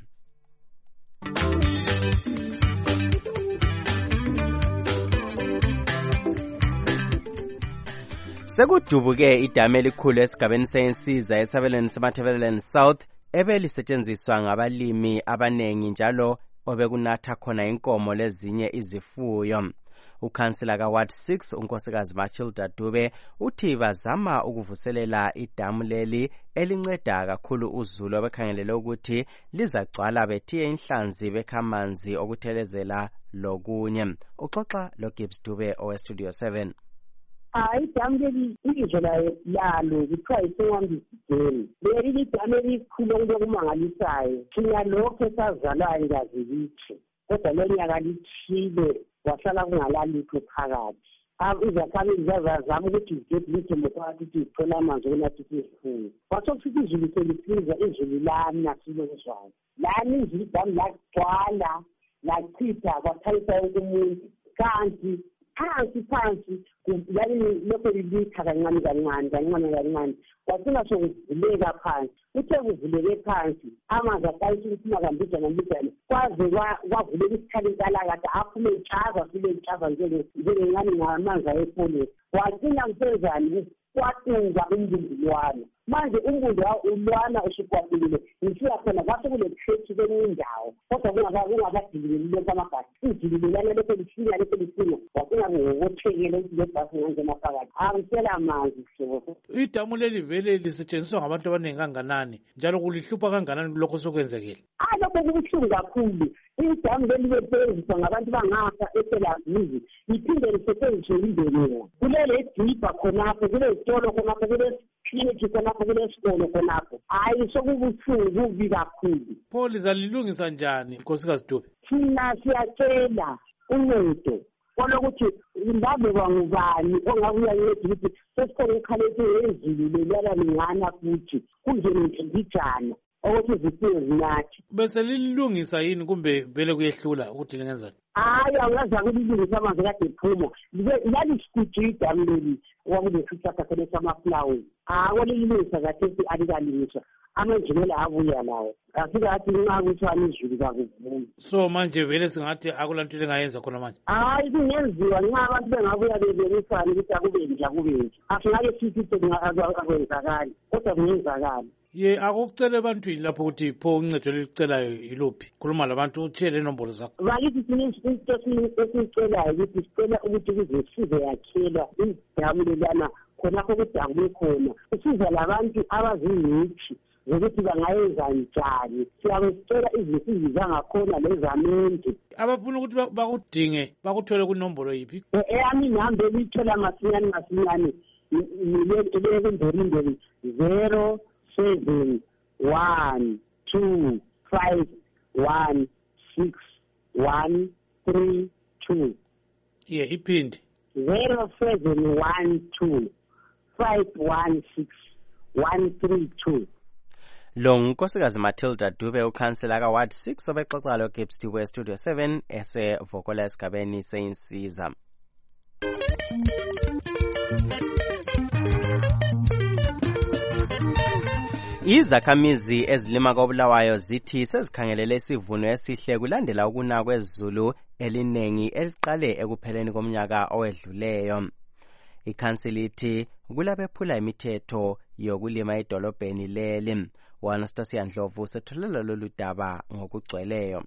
Sekudubuke idamu elikhulu esigabeni seyinsiza esabelweni semathebeleni South ebelisetshenziswa ngabalimi abanengi njalo obekunatha khona inkomo lezinye izifuyo. Ukhansela kaWard six unkosikazi Matilda Dube uthi bazama ukuvuselela idamu leli elinceda kakhulu uzulu obekhangelele ukuthi lizacwala bethiye inhlanzi bekhamanzi okuthelezela lokunye. Uxoxa loGibbs Dube oweStudio seven. Hayi damu leli ibizo lalo kuthiwa iSewambizigeni. Leli lidamu elikhulu okumangalisayo. Thina lokho esazalwayo ngazi lithi. Kodwa lonyaka lithile wahlala kungalalutho phakathi. Izakhamizi zazama ukuthi zigedlithe ngophakathi ukuthi zithola amanzi okunathisa izifuyo. Kwasokufika izulu selisiza izulu lana silozwayo. Lani izulu idamu lagcwala lachitha kwathalisa wonke umuntu. Kanti phansi phansi yani lokho lilitha kancane kancane kancane kancane kwasina sokuvuleka phansi. Uthe kuvuleke phansi amanzi aqalisa ukuphuma kambijana mbijana kwaze kwavuleka isikhali nkalakade aphume itshaza sile itshaza njengencane ngamanzi ayefoleni. Wacina kusenzani kwatunga umbundulwana. Manje umbundulwana ulwana usukwatulile ngisiya khona kwase kule khethi kwenye indawo kodwa kungakadilili lonke amabhasi idililelana lokho lisinya lokho lisinya wacina ngokuthekela ukuthi le bhasi ngangena phakathi angisela amanzi hlobo. Idamu leli vele lisetshenziswa ngabantu abaningi kanganani njalo kulihlupha kanganani lokho sokwenzekile? Ah lokho kubuhlungu kakhulu. Idamu leli lisetshenziswa ngabantu bangafa eSelavuzi liphinde lisetshenziswe yimbelela. Kulele dibha khonapho kule zitolo khonapho kule clinic khonapho kule sikolo khonapho. Hayi sokubuhlungu kubi kakhulu. Pho lizalilungisa njani nkosikazi Dube? Thina siyacela uncedo olokuthi ingabe kwangubani ongabuya yedwa ukuthi sesikhona ukhaleti ezulu lelala lingana futhi kunjeni ngijana ukuthi zifike zinathi. Bese lilungisa yini kumbe vele kuyehlula ukuthi lingenzani? Hayi awuyazi ukulungisa amanzi kade ephuma. Lalisikuthi idamu leli kwakunesihlahla khona samaflawa. Akwalilungisa kathesi alikalungiswa. Amanjinela abuya lawo. Afika athi nxa kuthiwa izulu kakuvumi. So manje vele singathi akulanto lengayenza khona manje. Hayi kungenziwa nxa abantu bengabuya bebenisana ukuthi akube nje akube nje. Asingake sithi akwenzakali kodwa kungenzakali. Ye akukucela ebantwini lapho ukuthi pho uncedo lelicelayo yiluphi? Khuluma labantu utshele inombolo zakho. Bakithi sinento esicelayo ukuthi sicela ukuthi kuze size yakhelwa idamu lelana khonapho kudamu khona. Usiza labantu abazingcitshi zokuthi bangayenza njani. Siyabe sicela izinsizi zangakhona lezamente. Abafuna ukuthi bakudinge bakuthole kunombolo yiphi? Eyami ngihambe lithola masinyane masinyane ile zero seven one two five one six one three two. Yeah, iphindi. Zero seven one two five one six one three two. Lo nkosikazi Matilda Dube ukhansela ka Ward six obexoxa lo Gibbs Dube Studio seven esevokola esigabeni seyinsiza. Izakhamizi ezilima koBulawayo zithi sezikhangelele isivuno esihle kulandela ukuna kwezulu elinengi eliqale ekupheleni komnyaka owedluleyo. Ikhansili ithi kulabephula imithetho yokulima edolobheni leli. Anastasia Ndlovu setholela lolu daba ngokugcweleyo.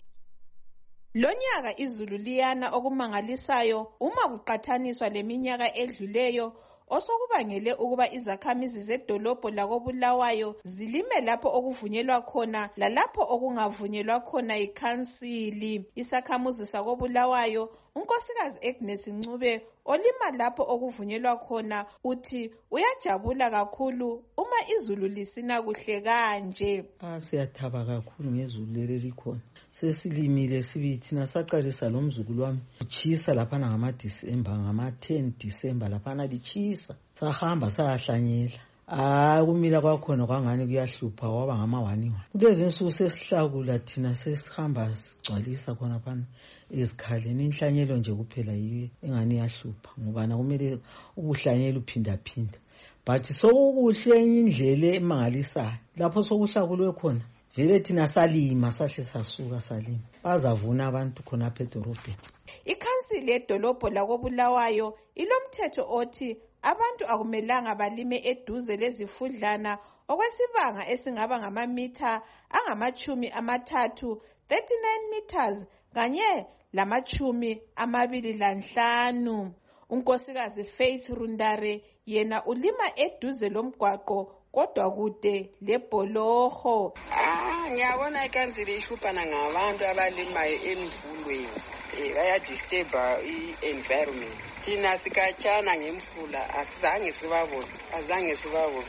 Lonyaka izulu liyana okumangalisayo uma kuqathaniswa leminyaka edluleyo osokubangele ukuba izakhamizi zedolobho lakoBulawayo zilime lapho okuvunyelwa khona lalapho okungavunyelwa khona ikhansili. Isakhamuzi sakoBulawayo unkosikazi Agnes Ncube olima lapho okuvunyelwa khona uthi uyajabula kakhulu uma izulu lisina kuhle kanje. Ah siyathaba kakhulu ngezulu leli likhona. Sesilimile sibithina saqalisa lo mzukulu wami uchisa lapha ngama December ngama ten December lapha lichisa sahamba sayahlanyela. Ah kumila kwakhona kwangani kuyahlupha waba ngama one. Kulezi insuku sesihlakula thina sesihamba sigcwalisa khona phana ezikhaleni inhlanyelo nje kuphela yiyo engani yahlupha ngoba na kumele ubuhlanyela uphinda phinda. But sokuhle indlela emangalisayo lapho sokuhlakulwe khona vele thina salima sahle sasuka salima bazavuna abantu khona phedorobheni. Ikhansili yedolobho lakoBulawayo ilomthetho othi abantu akumelanga balime eduze lezifudlana okwesibanga esingaba ngamamitha angamachumi amathathu thirty-nine meters kanye lamachumi amabili lanhlanu. Unkosikazi Faith Rundare yena ulima eduze lomgwaqo kodwa kude lebholoho. Ah ngiyabona ikhansili ishuphana ngabantu abalimayo emvulweni. Eh bayadisturba i-environment. Thina sikatshana ngemfula asizange sibabone azange sibabone.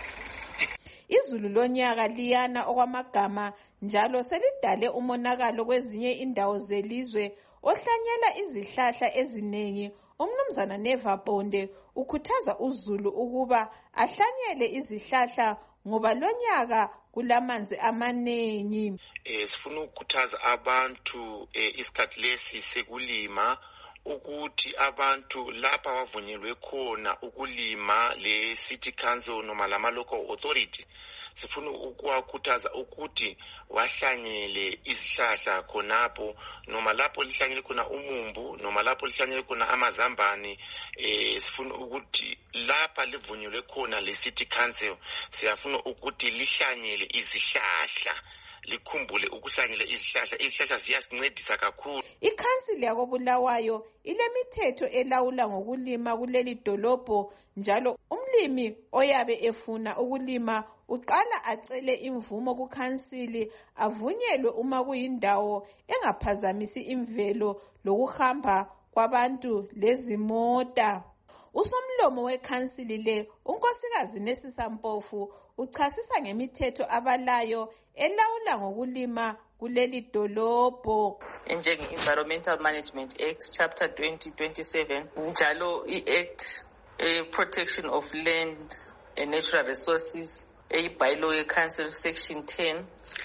Izulu lonyaka liyana okwamagama njalo selidale umonakalo kwezinye indawo zelizwe ohlanyela izihlahla eziningi. Umnumzana Neva Bonde ukhuthaza uzulu ukuba ahlanyele izihlahla ngoba lonyaka kulamanzi amaningi. Eh sifuna ukukhuthaza abantu isikhathi lesi sekulima ukuthi abantu lapha bavunyelwe khona ukulima le city council noma lama local authority sifuna ukuwakhuthaza ukuthi wahlanyele izihlahla khonapho noma lapho lihlanyele khona umumbu noma lapho lihlanyele khona amazambane. Eh sifuna ukuthi lapha livunyelwe khona le city council siyafuna ukuthi lihlanyele izihlahla likhumbule ukuhlanyela izihlahla. Izihlahla ziyasincedisa kakhulu. Ikhansili yakoBulawayo ilemithetho elawula ngokulima kuleli dolobho njalo umlimi oyabe efuna ukulima uqala acele imvumo kukhansili avunyelwe uma kuyindawo engaphazamisi imvelo lokuhamba kwabantu lezimota. Usomlomo wekhansili le unkosikazi Nesisa Mpofu uchasisa ngemithetho abalayo elawula ngokulima kuleli dolobho. Njenge Environmental Management Act chapter twenty twenty-seven njalo i-Act a Protection of Land and Natural Resources, a bylaw council section ten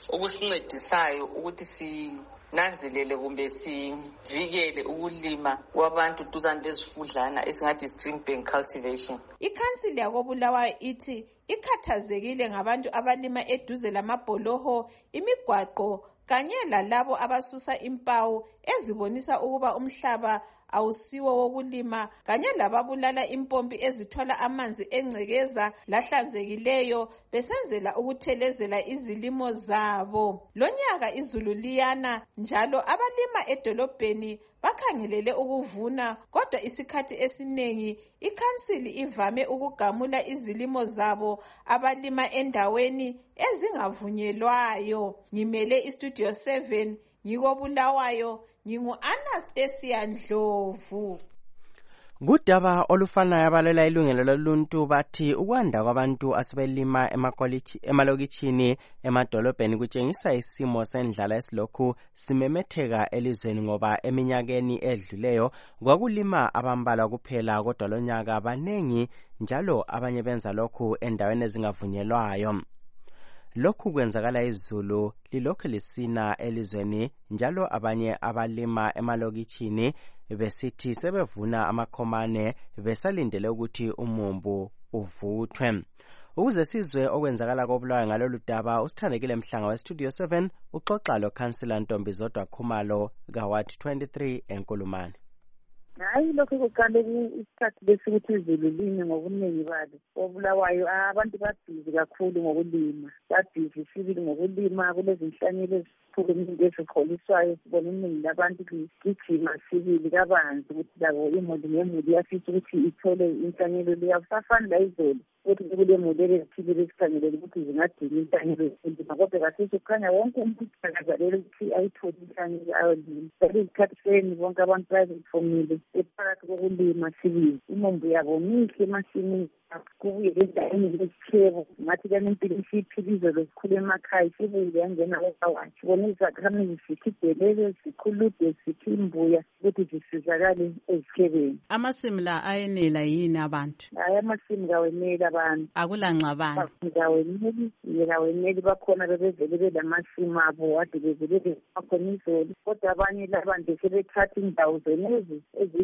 okusincedisayo ukuthi sinanzelele kumbe sivikele ukulima kwabantu duzane lezifudlana esingathi stream bank cultivation. Ikhansili yakobulawayo ithi ikhathazekile ngabantu abalima eduze lamabholoho, imigwaqo kanye lalabo abasusa impawu ezibonisa ukuba umhlaba awusiwo wokulima kanye lababulala impompi ezithwala amanzi engcekeza lahlanzekileyo besenzela ukuthelezela izilimo zabo. Lonyaka izulu liyana njalo abalima edolobheni bakhangelele ukuvuna, kodwa isikhathi esiningi ikhansili ivame ukugamula izilimo zabo abalima endaweni ezingavunyelwayo. Ngimele istudio seven ngikobulawayo, ngingu-Anastasia Ndlovu. Kudaba olufanayo abalela ilungelo loluntu bathi ukwanda kwabantu asebelima emalokitshini emadolobheni kutshengisa isimo sendlala esilokhu simemetheka elizweni, ngoba eminyakeni edluleyo kwakulima abambalwa kuphela, kodwa lonyaka banengi njalo abanye benza lokhu endaweni ezingavunyelwayo. Lokhu kwenzakala izulu lilokhu lisina elizweni, njalo abanye abalima emalokitshini besithi sebevuna amakhomane besalindele ukuthi umumbu uvuthwe. Ukuze sizwe okwenzakala kobulawayo ngalolu daba, usithandekile Mhlanga westudio seven uxoxa lo Councillor Ntombizodwa Khumalo kaWard twenty-three eNkulumane. Hayi lokho kuqale isikhathi lesikuthi izulu line ngobuningi balo. Obulawayo abantu babhizi kakhulu ngokulima, babhizi sibili ngokulima kulezinhlanyelo ezikhulu ezikholiswayo. Sibona iningi labantu ligijima sibili kabanzi ukuthi labo imuli ngemuli yafisa ukuthi ithole inhlanyelo leyo. Kusafani la izolo ukuthi kule modeli ezithile esikhangelele ukuthi zingadinga inhlanyelo ezinzima, kodwa kathesi kukhanya wonke umuntu akazalele ukuthi ayithole inhlanyelo ayolima. Njalo isikhathi seni bonke abantu bazifomile ephakathi kokulima sibili. Imombo yabo mihle emasimini, kubuye endaweni zesithebo ngathi kanempilo isiphilizo lesikhulu emakhaya sibuye yangena kokawayo. Sibona izakhamizi sikhibhelele sikhulude sikhimbuya ukuthi zisizakale ezithebeni. Amasimu la ayenela yini abantu? Hayi amasimu kaweneli abantu. Akula ngxabano. Kaweneli, kaweneli bakhona bebevele belamasimu abo ade bevele bakhona izolo, kodwa abanye labantu sebethatha indawo zenezi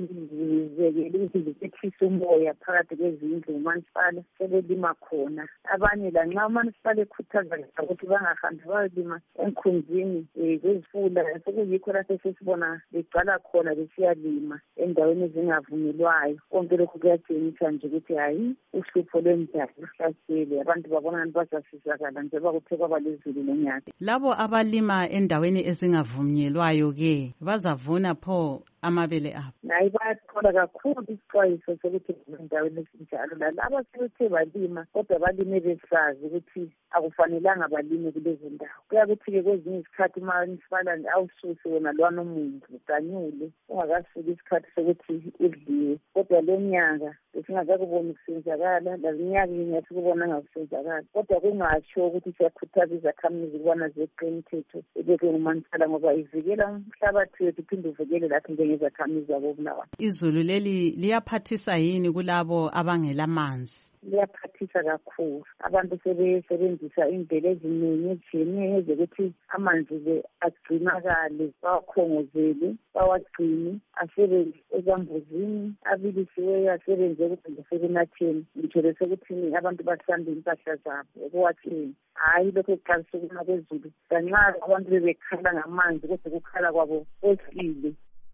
ezizekele ukuthi zithise umoya phakathi kwezindlu umanisipala sebelima khona. Abanye lanxa umanisipala ekhuthaza ukuthi bangahambi bayolima enkhunzini zezifula, sekuyikho lapho sesibona begcala khona besiyalima endaweni ezingavunyelwayo. Konke lokhu kuyatshengisa nje ukuthi hayi uhlupho lwendalo luhlasele abantu, babona ngani bazasizakala njengoba kuthe kwaba lezulu lonyaka. Labo abalima endaweni ezingavunyelwayo ke bazavuna pho amabele abo? Hayi bayathola kakhulu isixwayiso sokuthi endaweni ezinjalo lalaba sebethe balima kodwa balime besazi ukuthi akufanelanga balime kulezi ndawo. Kuyakuthi-ke kwezinye izikhathi umanisipala awususe wona lwana umuntu uganyule ungakafiki isikhathi sokuthi udliwe, kodwa lo nyaka besingakakuboni kusenzakala, laminyaka inye sikubona ngakusenzakala, kodwa kungatsho ukuthi siyakhuthaza izakhamizi ukubana zeqe imithetho ebekwe ngumanisipala ngoba ivikela umhlabathi wethu iphinde uvikele lathi njengezakhamizi abobulawayo. Izulu leli liyaphathisa yini kulabo abangela manzi? Liyaphathisa kakhulu. Abantu sebesebenzisa indlela eziningi ezijiyeneyo ezokuthi amanzi le agcinakale, bawakhongozele, bawagcine, asebenze ezambuzini, abilisiweyo asebenze ukuthi sebenatheni. Ngitsho lesekuthini abantu bahlambe impahla zabo ekuwatheni. Hayi lokho kuqalisa ukuna kwezulu. Kanxa abantu bebekhala ngamanzi kodwa ukukhala kwabo kwehlile.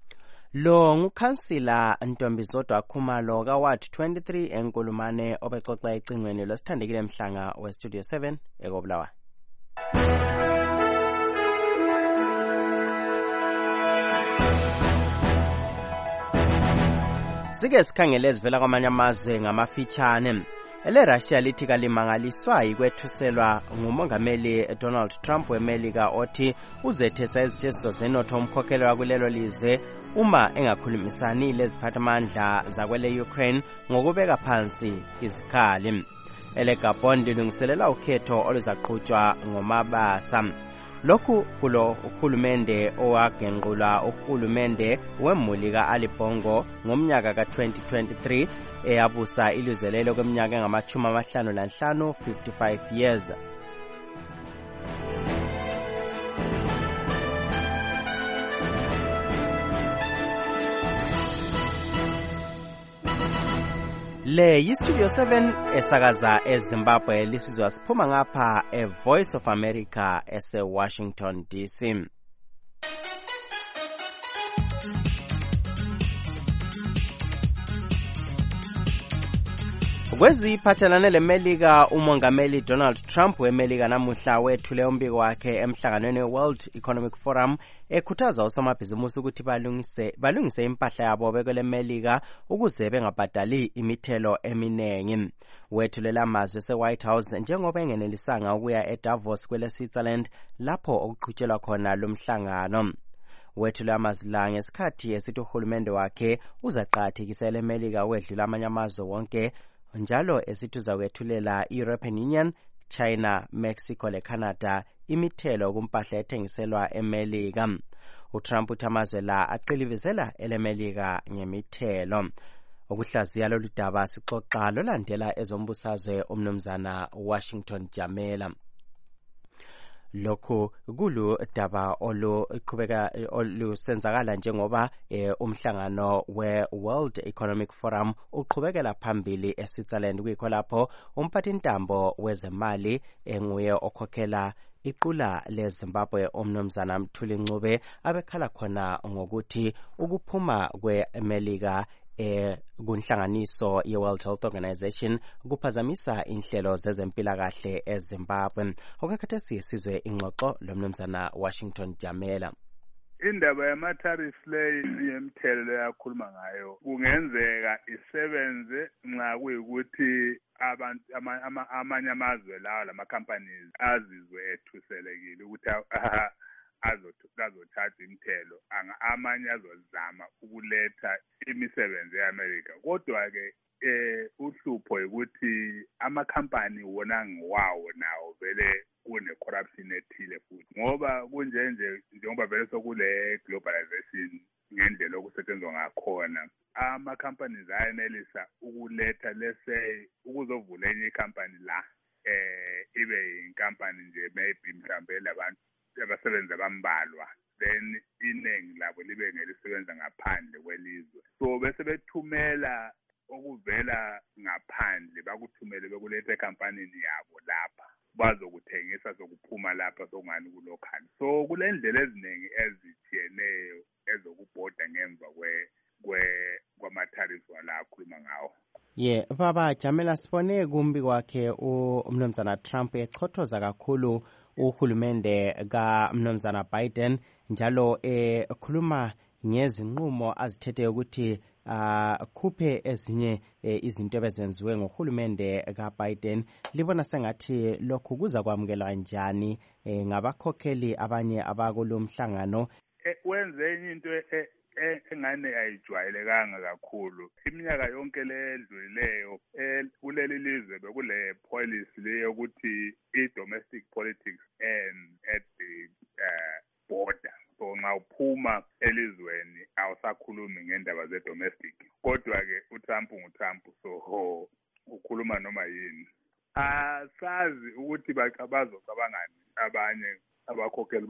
Lo ngukhansila Ntombizodwa Khumalo kaWard twenty-three eNkulumane obexoxa ecingweni losithandekile Mhlanga westudio seven ekobulawayo. Sike sikhangele ezivela kwamanye amazwe ngamafitshane. EleRussia lithi kalimangaliswa yikwethuselwa ngumongameli Donald Trump weMelika othi uzethesa izithesiso zenotho umkhokheli wakulelo lizwe uma engakhulumisani leziphathamandla zakwele Ukraine ngokubeka phansi izikhali. EleGabon lilungiselela ukhetho oluzaqhutshwa ngomabasa. Lokhu kulo uhulumende owagenqula uhulumende wemuli ka-Ali Bongo ngomnyaka ka twenty twenty-three eyabusa ilizwe lelo kweminyaka engamachumi amahlanu lanhlanu fifty-five years. Le yistudio seven esakaza eZimbabwe lisizwa siphuma ngapha eVoice of America ese-Washington D C. Kweziphathelane leMelika, umongameli Donald Trump weMelika namuhla wethule umbiko wakhe emhlanganweni we-World Economic Forum ekhuthaza osomabhizimusi ukuthi balungise balungise impahla yabo bekwele Melika ukuze bengabhadali imithelo eminengi. Wethulela amazwi ese-White House njengoba engenelisanga ukuya eDavos kwele Switzerland lapho okuqhutshelwa khona lo mhlangano. Wethule amazwi la ngesikhathi esithi uhulumende wakhe uzaqakathekisela eMelika wedlula amanye amazwe wonke njalo esithi uzakwethulela i-European Union, China, Mexico leCanada imithelo kumpahla ethengiselwa eMelika. uTrump uthi amazwe la aqilibizela eleMelika ngemithelo. Ukuhlaziya lolu daba sixoxa lolandela ezombusazwe umnumzana Washington Jamela. Lokhu kulu daba oluqhubeka olusenzakala njengoba eh, umhlangano we-World Economic Forum uqhubekela phambili eSwitzerland, kuyikho lapho umphathintambo wezemali enguye okhokhela iqula leZimbabwe umnumzana Mthuli Ncube abekhala khona ngokuthi ukuphuma kweMelika eh kunhlanganiso ye-World Health Organization kuphazamisa inhlelo zezempilakahle eZimbabwe. Okakhathesi sizwe ingxoxo lomnumzana Washington Jamela. Indaba yama-tariff leyi yemithelo yakhuluma ngayo kungenzeka isebenze nxa kuyikuthi abantu amanye amazwe lawo lama-companies azizwe ethuselekile ukuthi azothatha imithelo, amanye azozama ukuletha imisebenzi eAmerica. Kodwa-ke eh uhlupho ukuthi amakhampani wona ngiwawo nawo vele kune-corruption ethile futhi, ngoba kunjenje njengoba vele sokule globalization ngendlela okusetshenzwa ngakhona, ama-companies ayenelisa ukuletha lese ukuzovula enye ikhampani la eh ibe yinkampani nje maybe mhlambe labantu abasebenzi abambalwa, then iningi labo libe ngelisebenza ngaphandle kwelizwe. So bese bethumela okuvela ngaphandle bakuthumele bekuletha ekampanini yabo lapha bazokuthengisa sokuphuma lapha sokungani kulocal. So kule ndlela eziningi ezithiyeneyo ezokubhoda ngemva kwe kwe kwama-tariffs wala akhuluma ngawo. Ye baba Jamela, sibone kumbi kwakhe umnumzana Trump echothoza kakhulu uhulumende kaMnumzana Biden njalo ekhuluma ngezinqumo azithethe ukuthi akhuphe ezinye izinto ebezenziwe ngohulumende kaBiden. Libona sengathi lokhu kuza kwamukela njani ngabakhokheli abanye abakulomhlangano? Wenze enye into engane ayijwayelekanga kakhulu. Iminyaka yonke ledlulileyo kuleli lizwe bekule policy leyo ukuthi i-domestic politics and at the uh, border. So nxa uphuma elizweni awusakhulumi ngendaba ze-domestic. Kodwa-ke uTrump nguTrump, so ukhuluma noma yini. Asazi ukuthi bazocabangani abanye abakhokheli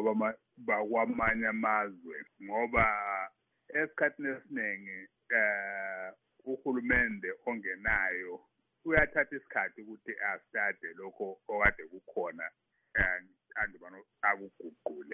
bakwamanye amazwe, ngoba esikhathini esiningi eh uhulumende ongenayo uyathatha isikhathi ukuthi astarte lokho okade kukhona andibano akuguqule.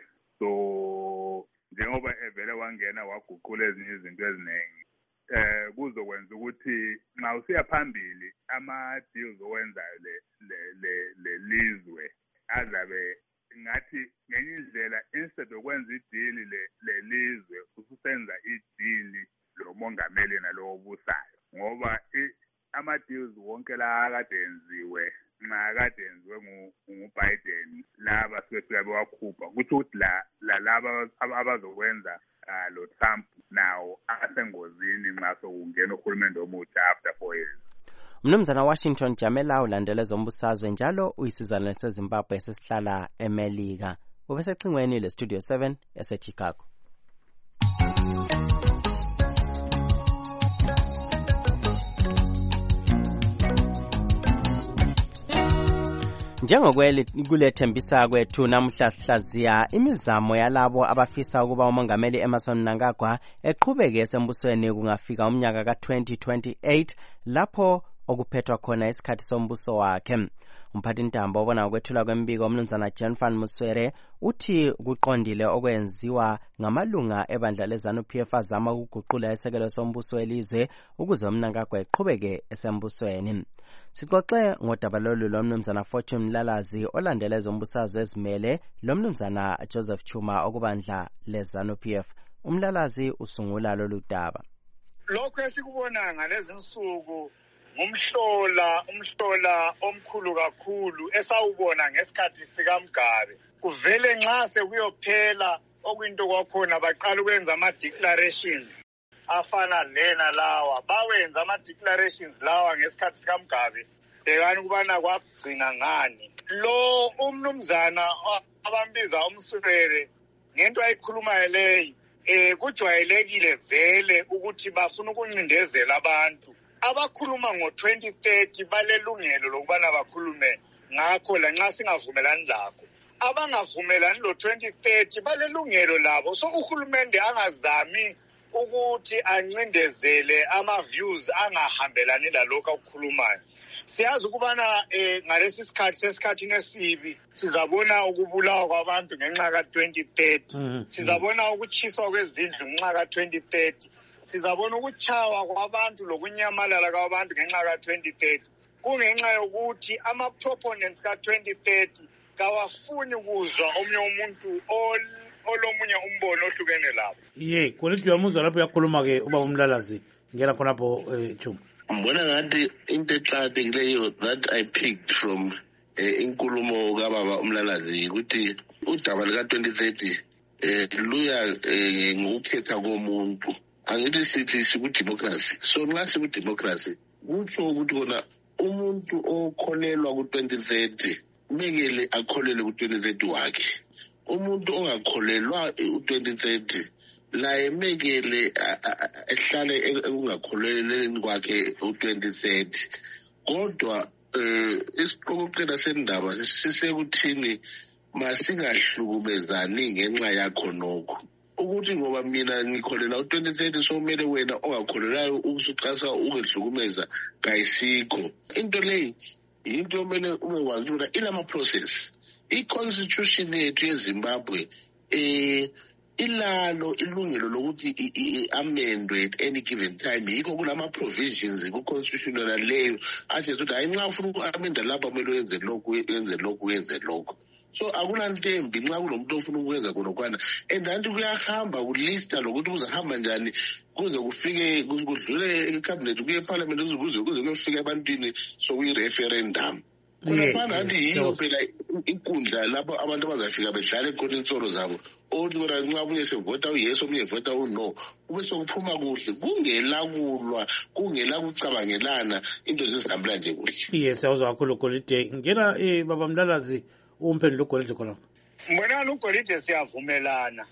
So njengoba evele wangena waguqula ezinye izinto eziningi, eh kuzokwenza ukuthi nxa usiya phambili ama-deals owenzayo le le lizwe azabe ngathi ngenye indlela instead okwenza ideal le lelizwe ususenza ideal lo mongameli nalowo busayo, ngoba ama-deals wonke la akade enziwe nxa kade enziwe nguBiden laba sebefika bewakhupha kuthi ukuthi la laba abazokwenza lo Trump nawo asengozini nxa sokungena uhulumende omutsha after four years. Mnumzana Washington Jamela ulandele zombusazwe njalo uyisizana seZimbabwe esesihlala eMelika. Ubesecingweni le Studio seven eseChicago. Njengokulethembisa kwethu namuhla sihlaziya imizamo yalabo abafisa ukuba umongameli Emmerson Mnangagwa eqhubeke esembusweni kungafika umnyaka ka twenty twenty-eight lapho okuphethwa khona isikhathi sombuso wakhe. Umphathintambo obona ukwethula kwembiko umnumzana Jan van Muswere uthi kuqondile okwenziwa ngamalunga ebandla leZANU-P F azama ukuguqula isekelo sombuso elizwe ukuze uMnangagwa eqhubeke esembusweni. Sixoxe ngodaba lolu lomnumzana Fortune Mlalazi olandela ezombusazwe ezimele lomnumzana Joseph Chuma okubandla leZANU-P F. Umlalazi usungula lolu daba. Lokho esikubona ngalezi insuku ngumhlola umhlola omkhulu kakhulu esawubona ngesikhathi sikaMgabe. Kuvele nxa sekuyophela okuyinto kwakhona baqala ukwenza ama declarations afana lena lawa. Bawenza ama declarations lawa ngesikhathi sikaMgabe. Bekani kubana kwagcina ngani. Lo umnumzana abambiza umsubere ngento ayikhulumayo leyo eh kujwayelekile vele ukuthi bafuna ukuncindezela abantu. Abakhuluma ngo twenty thirty balelungelo lokubana bakhulume ngakho la nxa singavumelani lakho. Abangavumelani lo twenty thirty balelungelo labo. So uhulumende angazami ukuthi ancindezele ama views angahambelani lalokho akukhulumayo. Siyazi ukubana eh ngalesi sikhathi sesikhathi nesibi sizabona ukubulawa kwabantu ngenxa ka twenty thirty. Sizabona ukuchiswa kwezindlu ngenxa ka twenty thirty. Sizabona ukuchawa kwabantu lokunyamalala kwabantu ngenxa ka twenty thirty. Kungenxa yokuthi ama proponents ka twenty thirty kawafuni kuzwa omnye umuntu olomunye umbono ohlukene lapho. Ye, kwelithi uyamuzwa lapho yakhuluma ke uba umlalazi ngena khonapho eh Chuma. Mbona ngathi into eqhakathekileyo that I picked from inkulumo kababa umlalazi ukuthi udaba lika twenty thirty eh luya ngokukhetha komuntu. Angithi sithi sikudemocracy. So nxa sikudemocracy kutsho ukuthi kona umuntu okholelwa ku twenty thirty mekele akholele ku twenty thirty wakhe. Umuntu ongakholelwa u twenty thirty la emekele ehlale ekungakholeleni kwakhe u twenty thirty. Kodwa eh isiqokoqela sendaba sisekuthini masingahlukumezani ngenxa yakho nokho. Ukuthi ngoba mina ngikholela u twenty thirty so kumele wena ongakholelayo ukusuqasa ungehlukumeza kayisikho. Into leyo into omele ube wazi ukuthi ilama process i-constitution yethu yeZimbabwe eh ilalo ilungelo lokuthi amendwe at any given time. Yikho kulama provisions ku-constitutional leyo athi ukuthi hayi nxa ufuna uku-amenda lapha kumele uyenze lokhu yenze lokhu yenze lokho. So akulanto embi nxa kunomuntu ofuna ukwenza konokwana and anti kuyahamba kulista lokuthi kuzahamba njani kuze kufike kudlule ecabinet kuye eparliament kuze kuze kuyofika ebantwini sokuyi-referendum. Kunaphana anti yiyo phela inkundla lapho abantu abazafika behlale khona insolo zabo othi kodwa nxa omunye sevota uyes omunye evota uno kube sokuphuma kuhle kungelakulwa kungela kucabangelana into zizihambela nje kuhle. Yes, awuzwa kakhulu Golide. Ngena eh baba Mlalazi umphendula uGolide khona. Mbona uGolide siyavumelana.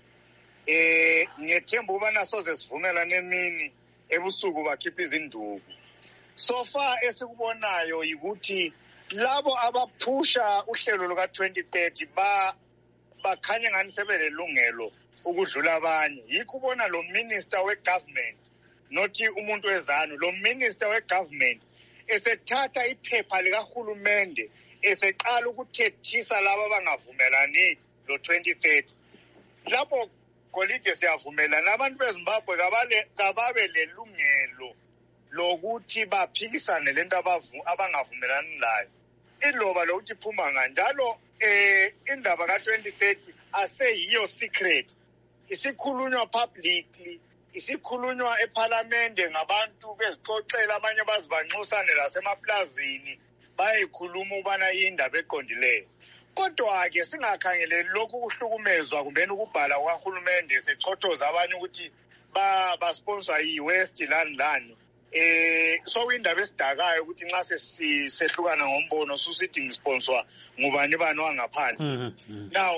Eh ngethemba ubana soze sivumelane emini ebusuku bakhipha izinduku. So far esikubonayo ukuthi labo abaphusha uhlelo luka twenty thirty ba bakhanya ngani sebelelungelo ukudlula abanye. Yikho ubona lo minister we government nothi umuntu wezanu lo minister we government esethatha iphepha lika hulumende eseqala ukuthethisa laba abangavumelani lo twenty thirty. Lapho Golide siyavumelana abantu beZimbabwe kabale kababe lelungelo lokuthi baphikisane lento abangavumelani layo. Iloba lokuthi phuma kanjalo eh indaba ka twenty thirty aseyiyo secret. Isikhulunywa publicly, isikhulunywa eParliament ngabantu bezixoxela abanye bazibanxusane lasemaplazini bayikhuluma ubana indaba eqondileyo. Kodwa ke singakhangele lokhu kuhlukumezwa kumbe ukubhala kwaHulumende sechothoza abanye ukuthi ba basponsor yiWest land land. Eh so indaba esidakayo ukuthi nxa sehlukana ngombono susithi ngisponsor ngubani bani wangaphandle. Now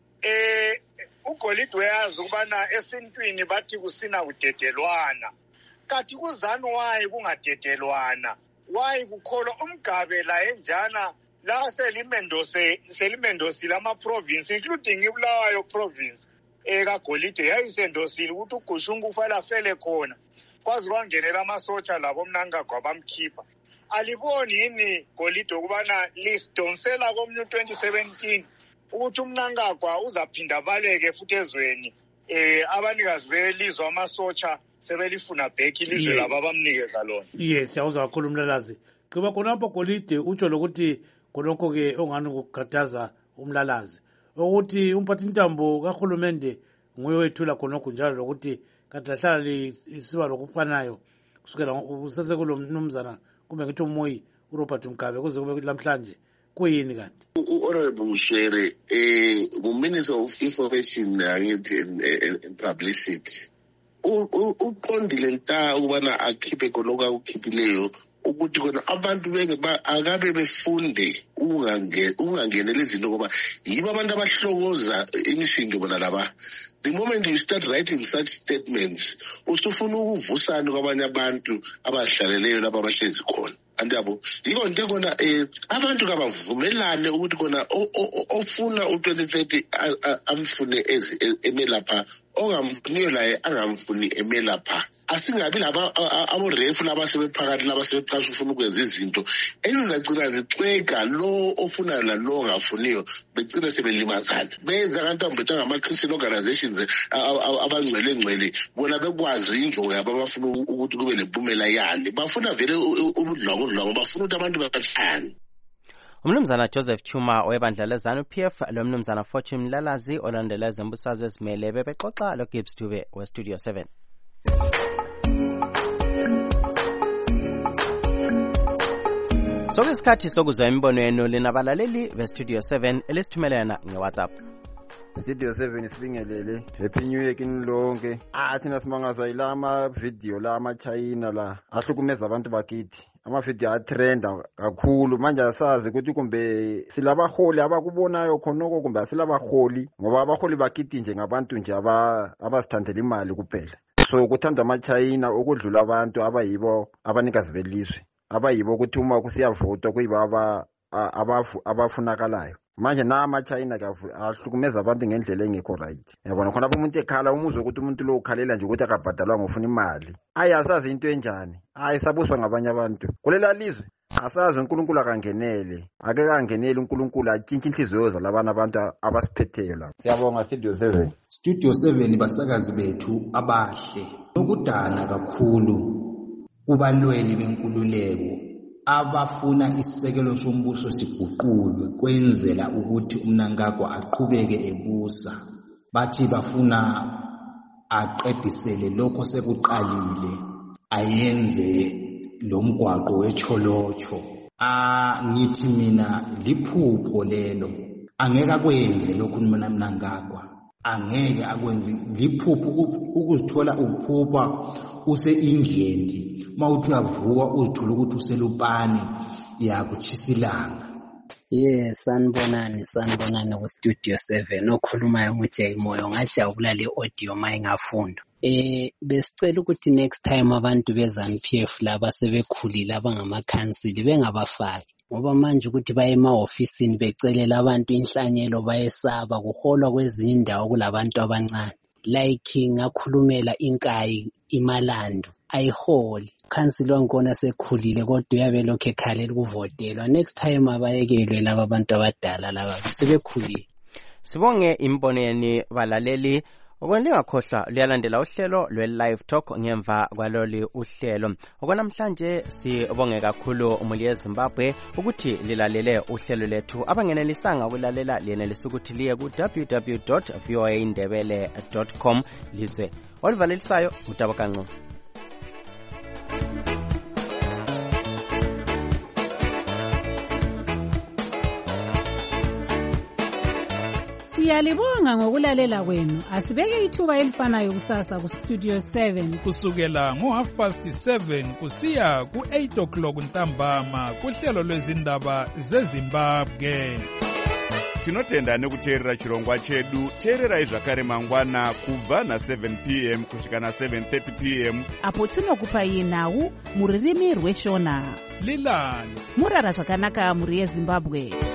eh uGolide uyazi ukubana esintwini bathi kusina kudedelwana. Kathi kuzanu wayi kungadedelwana. Wayi kukholwa uMgabe la enjana la selimendose selimendosile ama-province including ibulawayo province ekagolide yayisendosile ukuthi ugushungu kufanele afele khona kwazi kwangenela amasotsha labo mnankagwa bamkhipha. Aliboni yini golide ukubana lisidonsela komnye twenty seventeen ukuthi umnankagwa uzaphinda baleke futhi ezweni eh abanikazi belizwe amasotsha sebelifuna back ilizwe labo abamnikeza lona. Yes, siyawuzwa kakhulu umlalazi. Kuba khonapho golide utsho lokuthi konokho ke ongani ukugadaza umlalazi ukuthi umphathintambo kahulumende nguye wethula khonokho njalo lokuthi kanti lahlala lisiba lokufanayo kusukela usesekulo mnumzana kumbe ngithi umoyi uRobert Mugabe kuze kube lamhlanje kuyini kanti? Honorable Mushere, eh Minister of Information and, and Publicity uqondile nta ukubana akhiphe konke akukhiphileyo ukuthi kona abantu beke akabe befunde ungangenela izinto ngoba yibo abantu abahlokoza imisindo bona laba. The moment you start writing such statements usufuna ukuvusana kwabanye abantu abahlaleleyo lapha abahlezi khona. Andiyabo yiko nto kona eh abantu kabavumelane ukuthi kona ofuna u twenty thirty amfune emelapha ongamfuniyo laye angamfuni emelapha. Asingabi laba aborefu laba sebephakathi laba sebeqasha ufuna ukwenza izinto ezizagcina zixwega lo ofuna la lo ongafuniyo begcina sebelimazana benza kanti bethu ngama-Christian organizations abangcwele ngcwele bona bekwazi injongo yabo abafuna ukuthi kube lempumela yani bafuna vele ubudlongo udlongo bafuna ukuthi abantu bathane. Umnumzana Joseph Chuma webandla lezanu P F lo mnumzana Fortune Mlalazi olandela ezembusazwe esimele bebexoxa lo Gibbs Dube we Studio seven. Sokusikhathi sokuzwa imibono yenu linabalaleli be-Studio seven elisithumelana nge-WhatsApp. Studio seven sibingelele. Happy New Year kini lonke. Ah thina simangazwa ila ama-video la ama-China la ahlukumeza abantu bakithi. Ama-video atrenda kakhulu manje asazi ukuthi kumbe silabaholi abakubonayo khonoko kumbe asilabaholi ngoba abaholi bakithi nje ngabantu nje abasithandela imali kuphela. So kuthanda ama-China ukudlula abantu abayibo abanikazi belizwe. Abayibo ukuthi uma kusiyavotwa kuyibaba abafunakalayo manje na ama-China ahlukumeza abantu ngendlela engekho right. Yabona khona lapho umuntu ekhala umuzwe ukuthi umuntu lo ukhalela nje ukuthi akabhadalwa ngofuna imali ayi asazi into enjani ayi sabuswa ngabanye abantu kulela lizwe asazi uNkulunkulu akangenele ake kangenele uNkulunkulu atshintshe inhliziyo zalabana abantu abasiphetheyo la. Siyabonga Studio seven. Studio seven basakazi bethu abahle nokudana kakhulu kubalweli benkululeko abafuna isisekelo sombuso siguqulwe kwenzela ukuthi umnankagwa aqhubeke ebusa bathi bafuna aqedisele lokho sekuqalile ayenze lo mgwaqo wecholocho. Ah ngithi mina liphupho lelo angeke akwenze lokhu umnankagwa angeke akwenze liphupho ukuzithola uphupha use England mawuthi uyavuka uzithola ukuthi uselupani yakuchisilanga. Yes, sanibonani sanibonani ku Studio seven okhulumayo nguJay Moyo ngajabula le audio mayingafunda. Eh besicela ukuthi next time abantu beZANU P F laba sebekhulile abangamakhansili bengabafaki ngoba manje ukuthi baye ema-ofisini becelela abantu inhlanyelo bayesaba kuholwa kwezinye indawo kulabantu abancane like ngakhulumela inkayi imalando ayiholi council wankona sekhulile kodwa uyabe lokho ekhalela ukuvotelwa next time abayekelwe laba abantu abadala laba sebekhulile. Sibonge imbono yeni balaleli okwelingakhohlwa liyalandela uhlelo lwe-live talk ngemva kwaloli uhlelo. Okwanamhlanje sibonge kakhulu umuli Zimbabwe ukuthi lilalele uhlelo lethu abangenelisanga ukulalela liyenelisa ukuthi liye ku w w w dot voa indebele dot com lizwe olivalelisayo utabakancu. Siyalibonga ngokulalela kwenu. Asibeke ithuba elifanayo kusasa ku Studio seven kusukela ngo half past seven kusiya ku eight o'clock ntambama kuhlelo lwezindaba zeZimbabwe. tinotenda nekuteerera chirongwa chedu. teererai zvakare mangwana kubva na-seven p m kusvika na-seven thirty p m apo tinokupai nhau muririmi rweshona. lilani murara zvakanaka muri yezimbabwe.